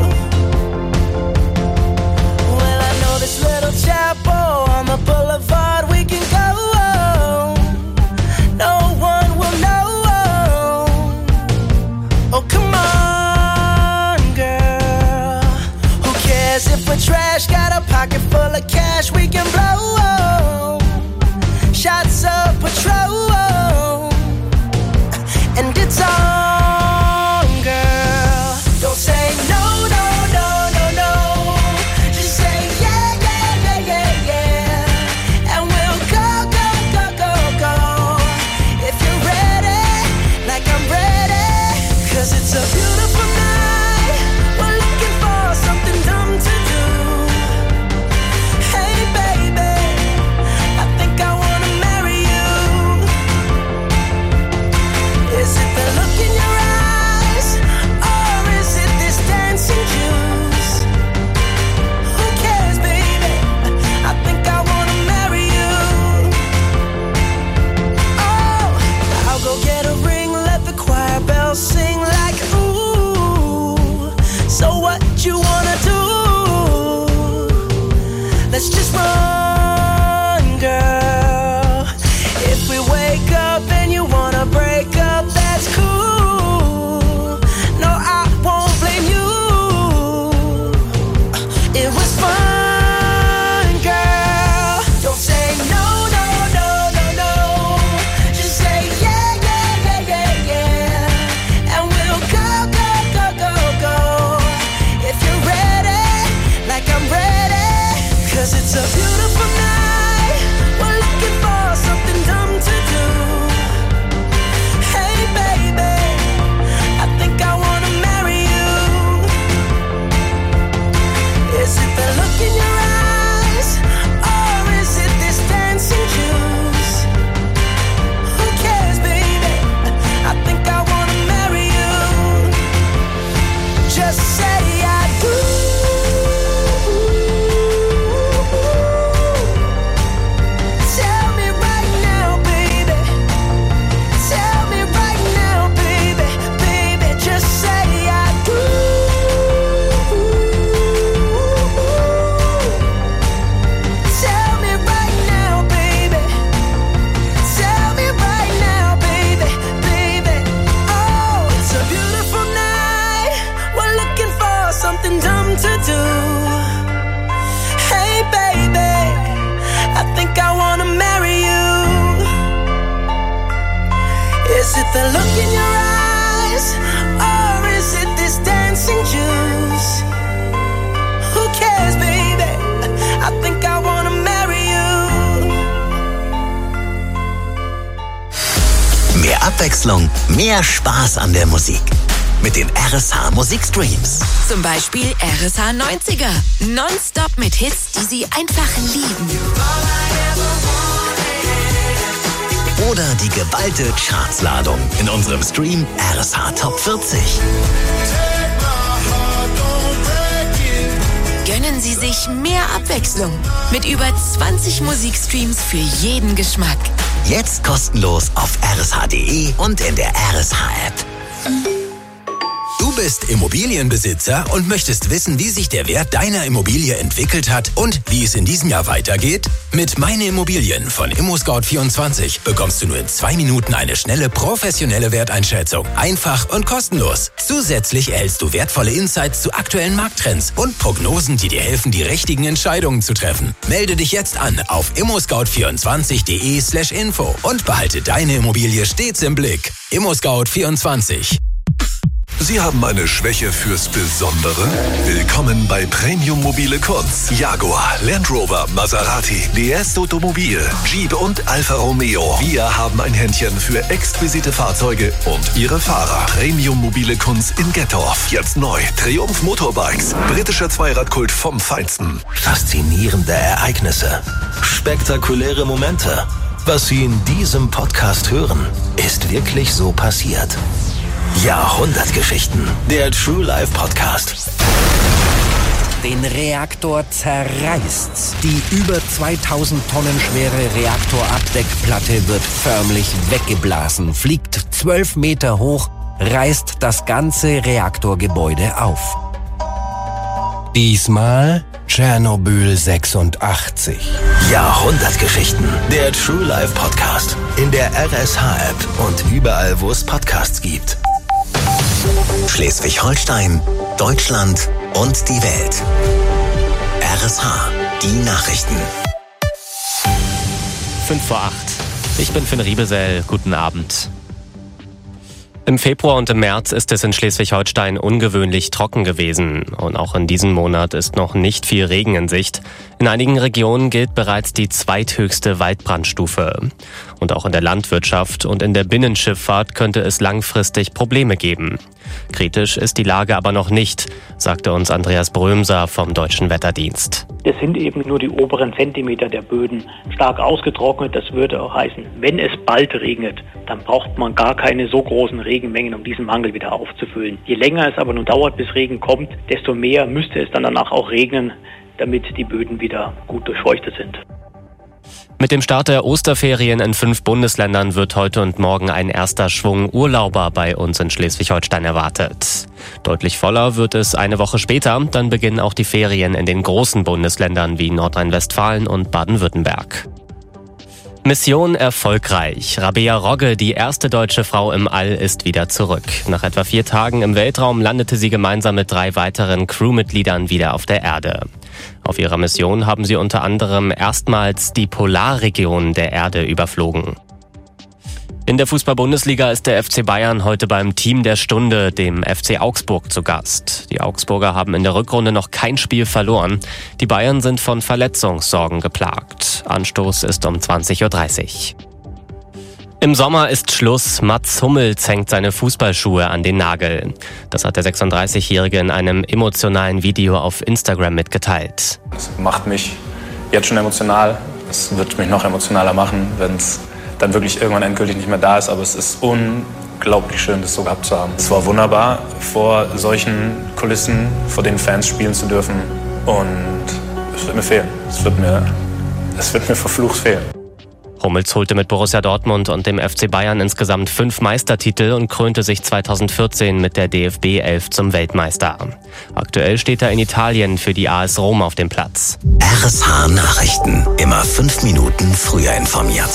Well, I know this little chapel on the boulevard. We can go. No one will know. Oh, come on, girl. Who cares if we're trash? Got a pocket full of cash we can blow. Shots of Patrol. And it's on, girl. Don't say no, no, no, no, no. Just say yeah, yeah, yeah, yeah, yeah. And we'll go, go, go, go, go. If you're ready, like I'm ready. Cause it's a beautiful night. We're looking for something dumb to do. Hey baby, I think I wanna marry you. Is it the look in your eyes, or is it this dancing juice? Who cares, baby? I think I wanna marry you. Oh, I'll go get a ring, let the choir bells sing like ooh. So what you wanna do? Let's just run, girl. If we wake up and you wanna break up, that's cool. No, I won't blame you. It was fun, girl. Don't say no, no, no, no, no. Just say yeah, yeah, yeah, yeah, yeah. And we'll go, go, go, go, go. If you're ready, like I'm ready. Cause it's a beautiful night. We're looking for something dumb to do. Hey baby, I think I wanna marry you. Is it the look in your eyes, or is it this dancing juice? Who cares, baby? I think I wanna marry you. Just say I do. Tell me right now, baby. Tell me right now, baby. Baby, just say I do. Tell me right now, baby. Tell me right now, baby. Baby, oh, it's a beautiful night. We're looking for something dumb to do. Hey baby, I think I wanna marry you. Is it the look in your eyes, or is it this dancing juice? Who cares, baby? I think I wanna marry you. Mehr Abwechslung, mehr Spaß an der Musik. Mit den R S H Musikstreams. Zum Beispiel R S H neunziger. Nonstop mit Hits, die Sie einfach lieben. Oder die geballte Chartsladung in unserem Stream R S H Top vierzig. Gönnen Sie sich mehr Abwechslung mit über zwanzig Musikstreams für jeden Geschmack. Jetzt kostenlos auf r s h punkt d e und in der R S H-App. Du bist Immobilienbesitzer und möchtest wissen, wie sich der Wert deiner Immobilie entwickelt hat und wie es in diesem Jahr weitergeht? Mit Meine Immobilien von ImmoScout vierundzwanzig bekommst du nur in zwei Minuten eine schnelle, professionelle Werteinschätzung. Einfach und kostenlos. Zusätzlich erhältst du wertvolle Insights zu aktuellen Markttrends und Prognosen, die dir helfen, die richtigen Entscheidungen zu treffen. Melde dich jetzt an auf immoscout vierundzwanzig punkt de slash info und behalte deine Immobilie stets im Blick. ImmoScout vierundzwanzig. Sie haben eine Schwäche fürs Besondere? Willkommen bei Premium Mobile Kunz. Jaguar, Land Rover, Maserati, D S Automobil, Jeep und Alfa Romeo. Wir haben ein Händchen für exquisite Fahrzeuge und ihre Fahrer. Premium Mobile Kunz in Gettorf. Jetzt neu. Triumph Motorbikes. Britischer Zweiradkult vom Feinsten. Faszinierende Ereignisse. Spektakuläre Momente. Was Sie in diesem Podcast hören, ist wirklich so passiert. Jahrhundertgeschichten. Der True Life Podcast. Den Reaktor zerreißt's. Die über zweitausend Tonnen schwere Reaktorabdeckplatte wird förmlich weggeblasen, fliegt zwölf Meter hoch, reißt das ganze Reaktorgebäude auf. Diesmal Tschernobyl sechsundachtzig. Jahrhundertgeschichten. Der True Life Podcast. In der R S H-App und überall, wo es Podcasts gibt. Schleswig-Holstein, Deutschland und die Welt. R S H, die Nachrichten. fünf vor acht. Ich bin Finn Riebesell. Guten Abend. Im Februar und im März ist es in Schleswig-Holstein ungewöhnlich trocken gewesen. Und auch in diesem Monat ist noch nicht viel Regen in Sicht. In einigen Regionen gilt bereits die zweithöchste Waldbrandstufe. Und auch in der Landwirtschaft und in der Binnenschifffahrt könnte es langfristig Probleme geben. Kritisch ist die Lage aber noch nicht, sagte uns Andreas Brömser vom Deutschen Wetterdienst. Es sind eben nur die oberen Zentimeter der Böden stark ausgetrocknet. Das würde auch heißen, wenn es bald regnet, dann braucht man gar keine so großen Regenmengen, um diesen Mangel wieder aufzufüllen. Je länger es aber nun dauert, bis Regen kommt, desto mehr müsste es dann danach auch regnen, damit die Böden wieder gut durchfeuchtet sind. Mit dem Start der Osterferien in fünf Bundesländern wird heute und morgen ein erster Schwung Urlauber bei uns in Schleswig-Holstein erwartet. Deutlich voller wird es eine Woche später, dann beginnen auch die Ferien in den großen Bundesländern wie Nordrhein-Westfalen und Baden-Württemberg. Mission erfolgreich. Rabea Rogge, die erste deutsche Frau im All, ist wieder zurück. Nach etwa vier Tagen im Weltraum landete sie gemeinsam mit drei weiteren Crewmitgliedern wieder auf der Erde. Auf ihrer Mission haben sie unter anderem erstmals die Polarregion der Erde überflogen. In der Fußball-Bundesliga ist der F C Bayern heute beim Team der Stunde, dem F C Augsburg, zu Gast. Die Augsburger haben in der Rückrunde noch kein Spiel verloren. Die Bayern sind von Verletzungssorgen geplagt. Anstoß ist um zwanzig Uhr dreißig. Im Sommer ist Schluss. Mats Hummels hängt seine Fußballschuhe an den Nagel. Das hat der sechsunddreißigjährige in einem emotionalen Video auf Instagram mitgeteilt. Das macht mich jetzt schon emotional. Es wird mich noch emotionaler machen, wenn es dann wirklich irgendwann endgültig nicht mehr da ist. Aber es ist unglaublich schön, das so gehabt zu haben. Es war wunderbar, vor solchen Kulissen, vor den Fans spielen zu dürfen. Und es wird mir fehlen. Es wird mir, es wird mir verflucht fehlen. Hummels holte mit Borussia Dortmund und dem F C Bayern insgesamt fünf Meistertitel und krönte sich zweitausendvierzehn mit der D F B elf zum Weltmeister. Aktuell steht er in Italien für die A S Rom auf dem Platz. R S H Nachrichten. Immer fünf Minuten früher informiert.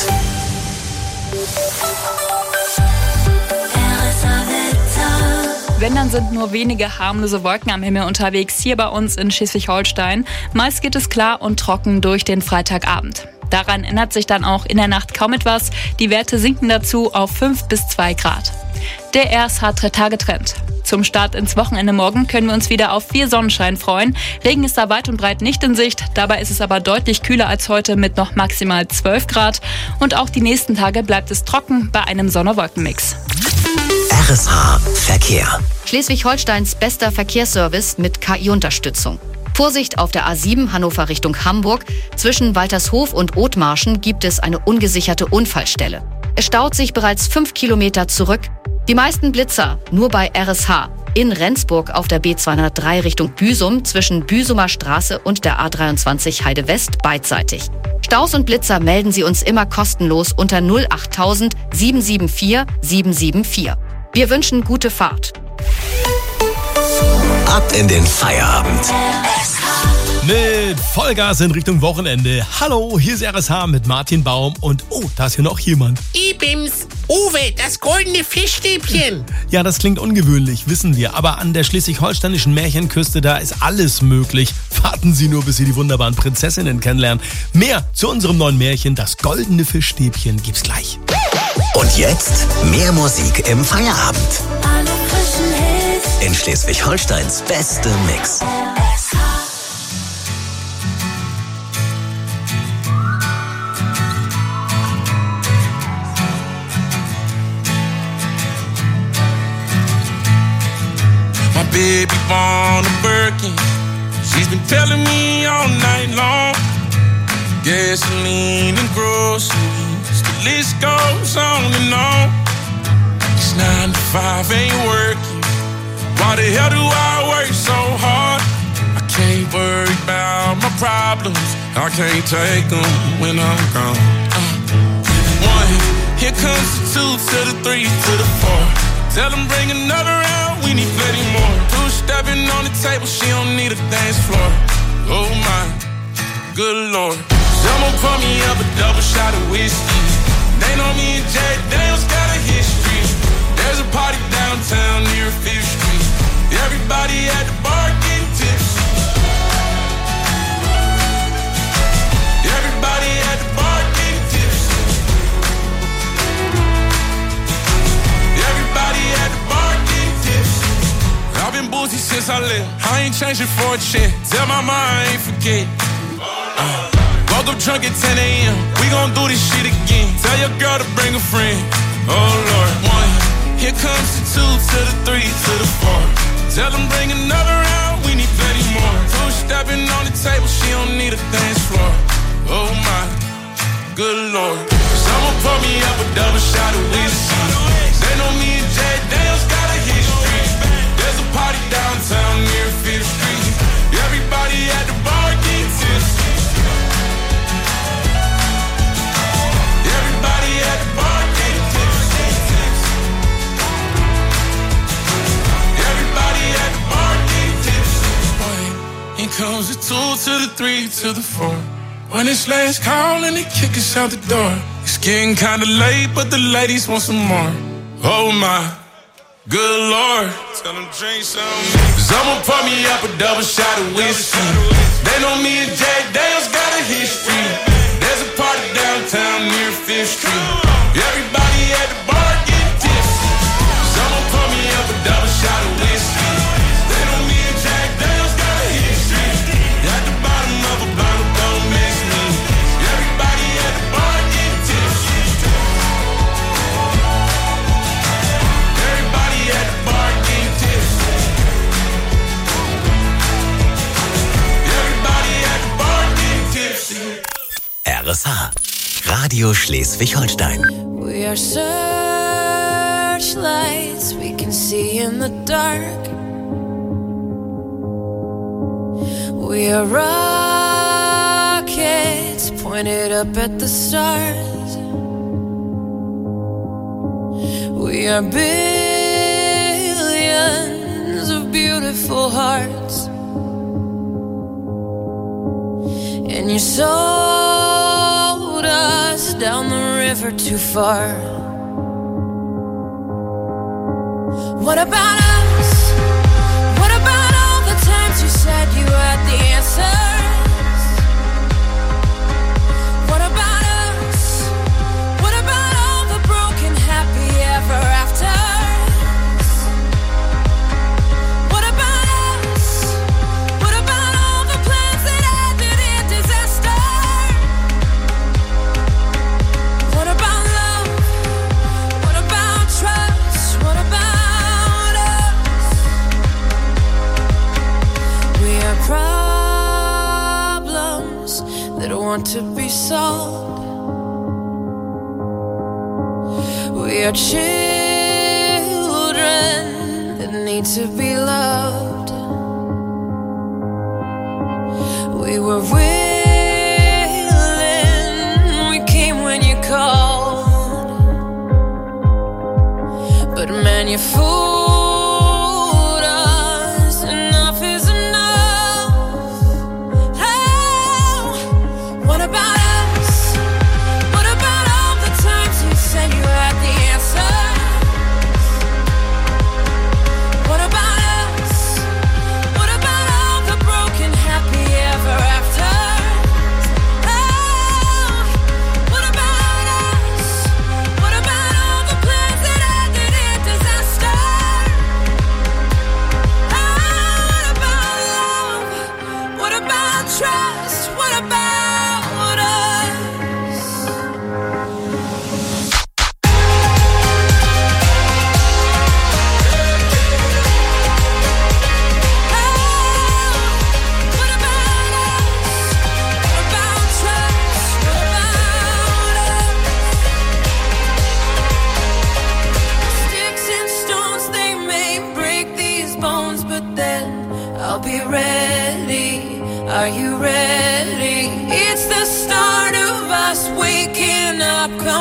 Wenn, dann sind nur wenige harmlose Wolken am Himmel unterwegs hier bei uns in Schleswig-Holstein. Meist geht es klar und trocken durch den Freitagabend. Daran ändert sich dann auch in der Nacht kaum etwas. Die Werte sinken dazu auf fünf bis zwei Grad. Der R S H-Drei-Tage-Trend. Zum Start ins Wochenende morgen können wir uns wieder auf viel Sonnenschein freuen. Regen ist da weit und breit nicht in Sicht. Dabei ist es aber deutlich kühler als heute mit noch maximal zwölf Grad. Und auch die nächsten Tage bleibt es trocken bei einem Sonne-Wolken-Mix. R S H Verkehr. Schleswig-Holsteins bester Verkehrsservice mit K I-Unterstützung. Vorsicht auf der A sieben Hannover Richtung Hamburg. Zwischen Waltershof und Othmarschen gibt es eine ungesicherte Unfallstelle. Es staut sich bereits fünf Kilometer zurück. Die meisten Blitzer nur bei R S H. In Rendsburg auf der B zweihundertdrei Richtung Büsum zwischen Büsumer Straße und der A dreiundzwanzig Heide West beidseitig. Staus und Blitzer melden Sie uns immer kostenlos unter null acht tausend sieben sieben vier sieben sieben vier. Wir wünschen gute Fahrt. Ab in den Feierabend. Mit Vollgas in Richtung Wochenende. Hallo, hier ist R S H mit Martin Baum und oh, da ist hier noch jemand. Ich bin's, Uwe, das goldene Fischstäbchen. Ja, das klingt ungewöhnlich, wissen wir, aber an der schleswig-holsteinischen Märchenküste, da ist alles möglich. Warten Sie nur, bis Sie die wunderbaren Prinzessinnen kennenlernen. Mehr zu unserem neuen Märchen, das goldene Fischstäbchen, gibt's gleich. Und jetzt mehr Musik im Feierabend. Alle frischen Hits. in Schleswig-Holsteins beste Mix. My baby born a Birkin. She's been telling me all night long. Gasoline and groceries, the list goes on and on. It's nine to five, ain't working. Why the hell do I work so hard? I can't worry about my problems. I can't take them when I'm gone. Uh, one, here comes the two to the three to the four. Tell them bring another round, we need plenty more. Two stepping on the table, she don't need a dance floor. Oh my, good lord. Someone pour me up a double shot of whiskey. They know me and Jack Daniels got a history. There's a party downtown near Fifth Street. Everybody at the bar getting tipsy. Everybody at the bar getting tipsy. Everybody at the bar getting tipsy. I've been boozy since I left. I ain't changing for a check. Tell my mom I ain't forget. Uh, woke up drunk at ten a.m. We gon' do this shit again. Tell your girl to bring a friend. Oh Lord, one. Here comes the two to the three to the four. Tell them bring another round, we need plenty more. Two stepping on the table, she don't need a dance floor. Oh my, good lord. Someone pour me up a double shot of whiskey. They know me and Jack Daniels got a history. There's a party downtown near Fifth Street. Everybody at the bar getting tipsy. Everybody at the bar getting tipsy. Everybody at the bar getting tipsy. Here comes the two to the three to the four. When it's last call and they kick us out the door. It's getting kinda late, but the ladies want some more. Oh my, good lord. Tell them drink some. Someone pour me up a double shot of whiskey. They know me and Jack Daniels got a history. There's a party downtown near Fifth Street. Everybody at the bar getting tipsy. Someone pour me up a double shot of whiskey. They know me and Jack Daniels got a history. At the bottom of a bottle, don't miss me. Everybody at the bar getting tipsy. Everybody at the bar getting tipsy. Everybody at the bar getting tipsy. R S H, Radio Schleswig-Holstein. We are searchlights we can see in the dark. We are rockets pointed up at the stars. We are billions of beautiful hearts. And you sold us down the river too far. What about us? What about all the times you said you had the answers? What about us? What about all the broken happy ever afters? What about us? What about all the plans that ended in disaster? What about love? What about trust? What about us? We are problems that want to be solved. We are children that need to be loved. We were willing, we came when you called. But man, you fooled us. Enough is enough. Oh, what about us? What about all the times you said you had the answers? What about us? What about all the broken happy ever afters? Oh, what about us? What about all the plans that ended in disaster?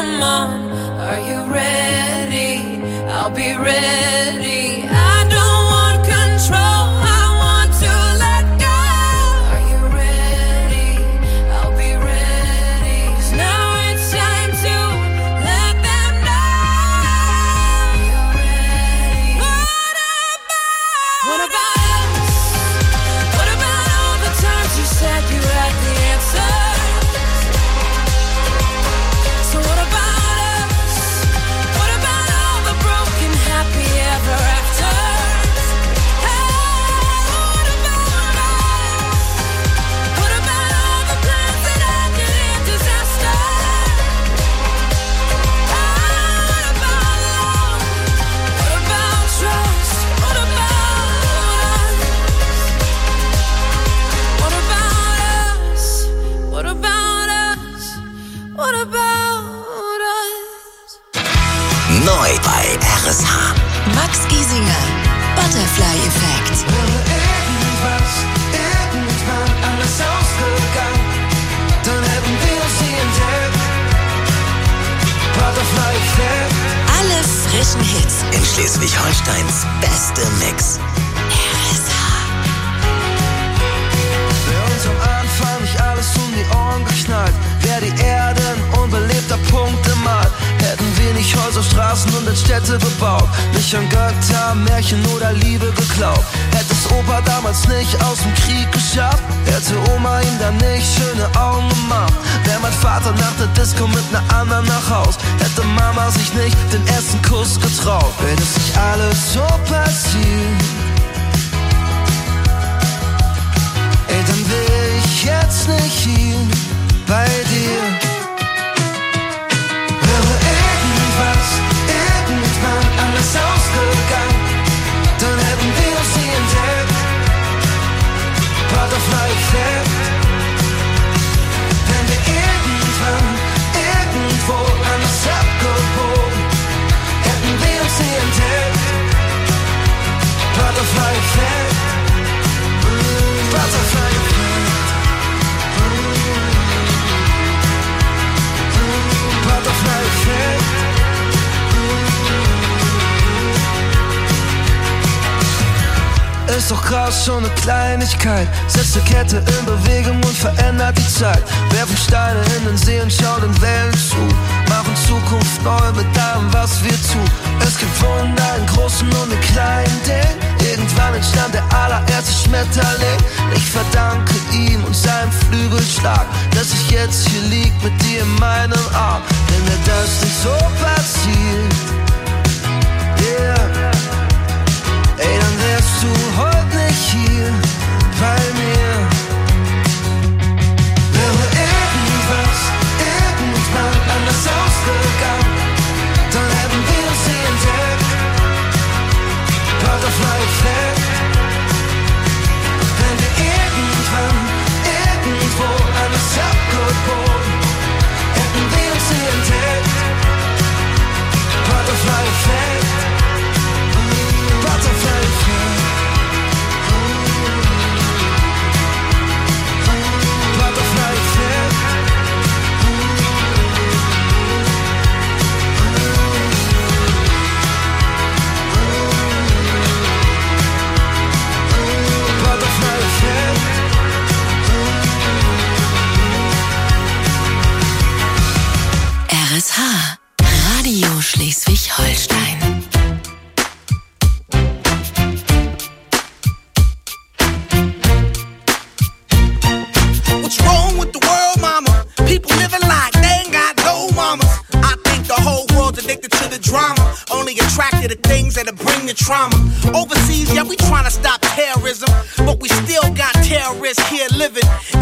come on, are you ready? I'll be ready. I don't want control, I want to let go. Are you ready? I'll be ready. 'Cause now it's time to let them know you're ready. What about? What about us? What about all the times you said you had the answer? So what about us? What about all the broken happy ever afters? Hey, what about us? What about all the plans that ended in disaster? Hey, what about love? What about trust? What about us? What about us? What about us? What about us? Neu bei R S H. Max Giesinger, Butterfly-Effekt. Irgendwas, irgendwann alles ausgegangen, dann hätten wir uns nie entdeckt. Butterfly-Effekt. Alle frischen Hits. In Schleswig-Holsteins beste Mix. Wär uns am Anfang nicht alles um die Ohren geknallt, wär die Erde ein unbelebter Punkt im All. Hätten wir nicht Häuser, Straßen und Städte bebaut, nicht an Götter, Märchen oder Liebe geglaubt. Hätte es Opa damals nicht aus dem Krieg geschafft, hätte Oma ihm dann nicht schöne Augen gemacht. Wär mein Vater nach der Disco mit ner anderen nach Haus, hätte Mama sich nicht den ersten Kuss getraut. Wenn es nicht alles so passiert, ey, dann wär ich jetzt nicht hier bei dir. Wäre irgendwas, irgendwann alles ausgegangen, dann hätten wir uns nie entdeckt. Butterfly-Effekt. Wenn wir irgendwann, irgendwo anders abgebogen, hätten wir uns nie entdeckt. Butterfly-Effekt. Butterfly-Effekt. Butterfly-Effekt. Ist doch krass, schon eine Kleinigkeit setzt eine Kette in Bewegung und verändert die Zeit. Werfen Steine in den See und schauen den Wellen zu, machen Zukunft neu mit allem, was wir tun. Es gibt Wunder in großen und in kleinen Dingen. Irgendwann entstand der allererste Schmetterling. Ich verdanke ihm und seinem Flügelschlag, dass ich jetzt hier lieg mit dir in meinem Arm. Denn wäre das nicht so passiert, yeah, ey, dann wärst du heute nicht hier bei mir. Wäre irgendwas, irgendwann anders ausgegangen, dann hätten wir uns nie entdeckt. Butterfly-Effekt. Wenn wir irgendwann, irgendwo anders abgebogen, hätten wir uns nie entdeckt. Butterfly-Effekt. Butterfly-Effekt. Butterfly-Effekt. Butterfly-Effekt. R S H, Radio Schleswig-Holstein. What's wrong with the world, mama? People living like they ain't got no mamas. I think the whole world's addicted to the drama, only attracted to things that'll bring the trauma. Overseas, yeah, we trying to stop terrorism, but we still got terrorists here living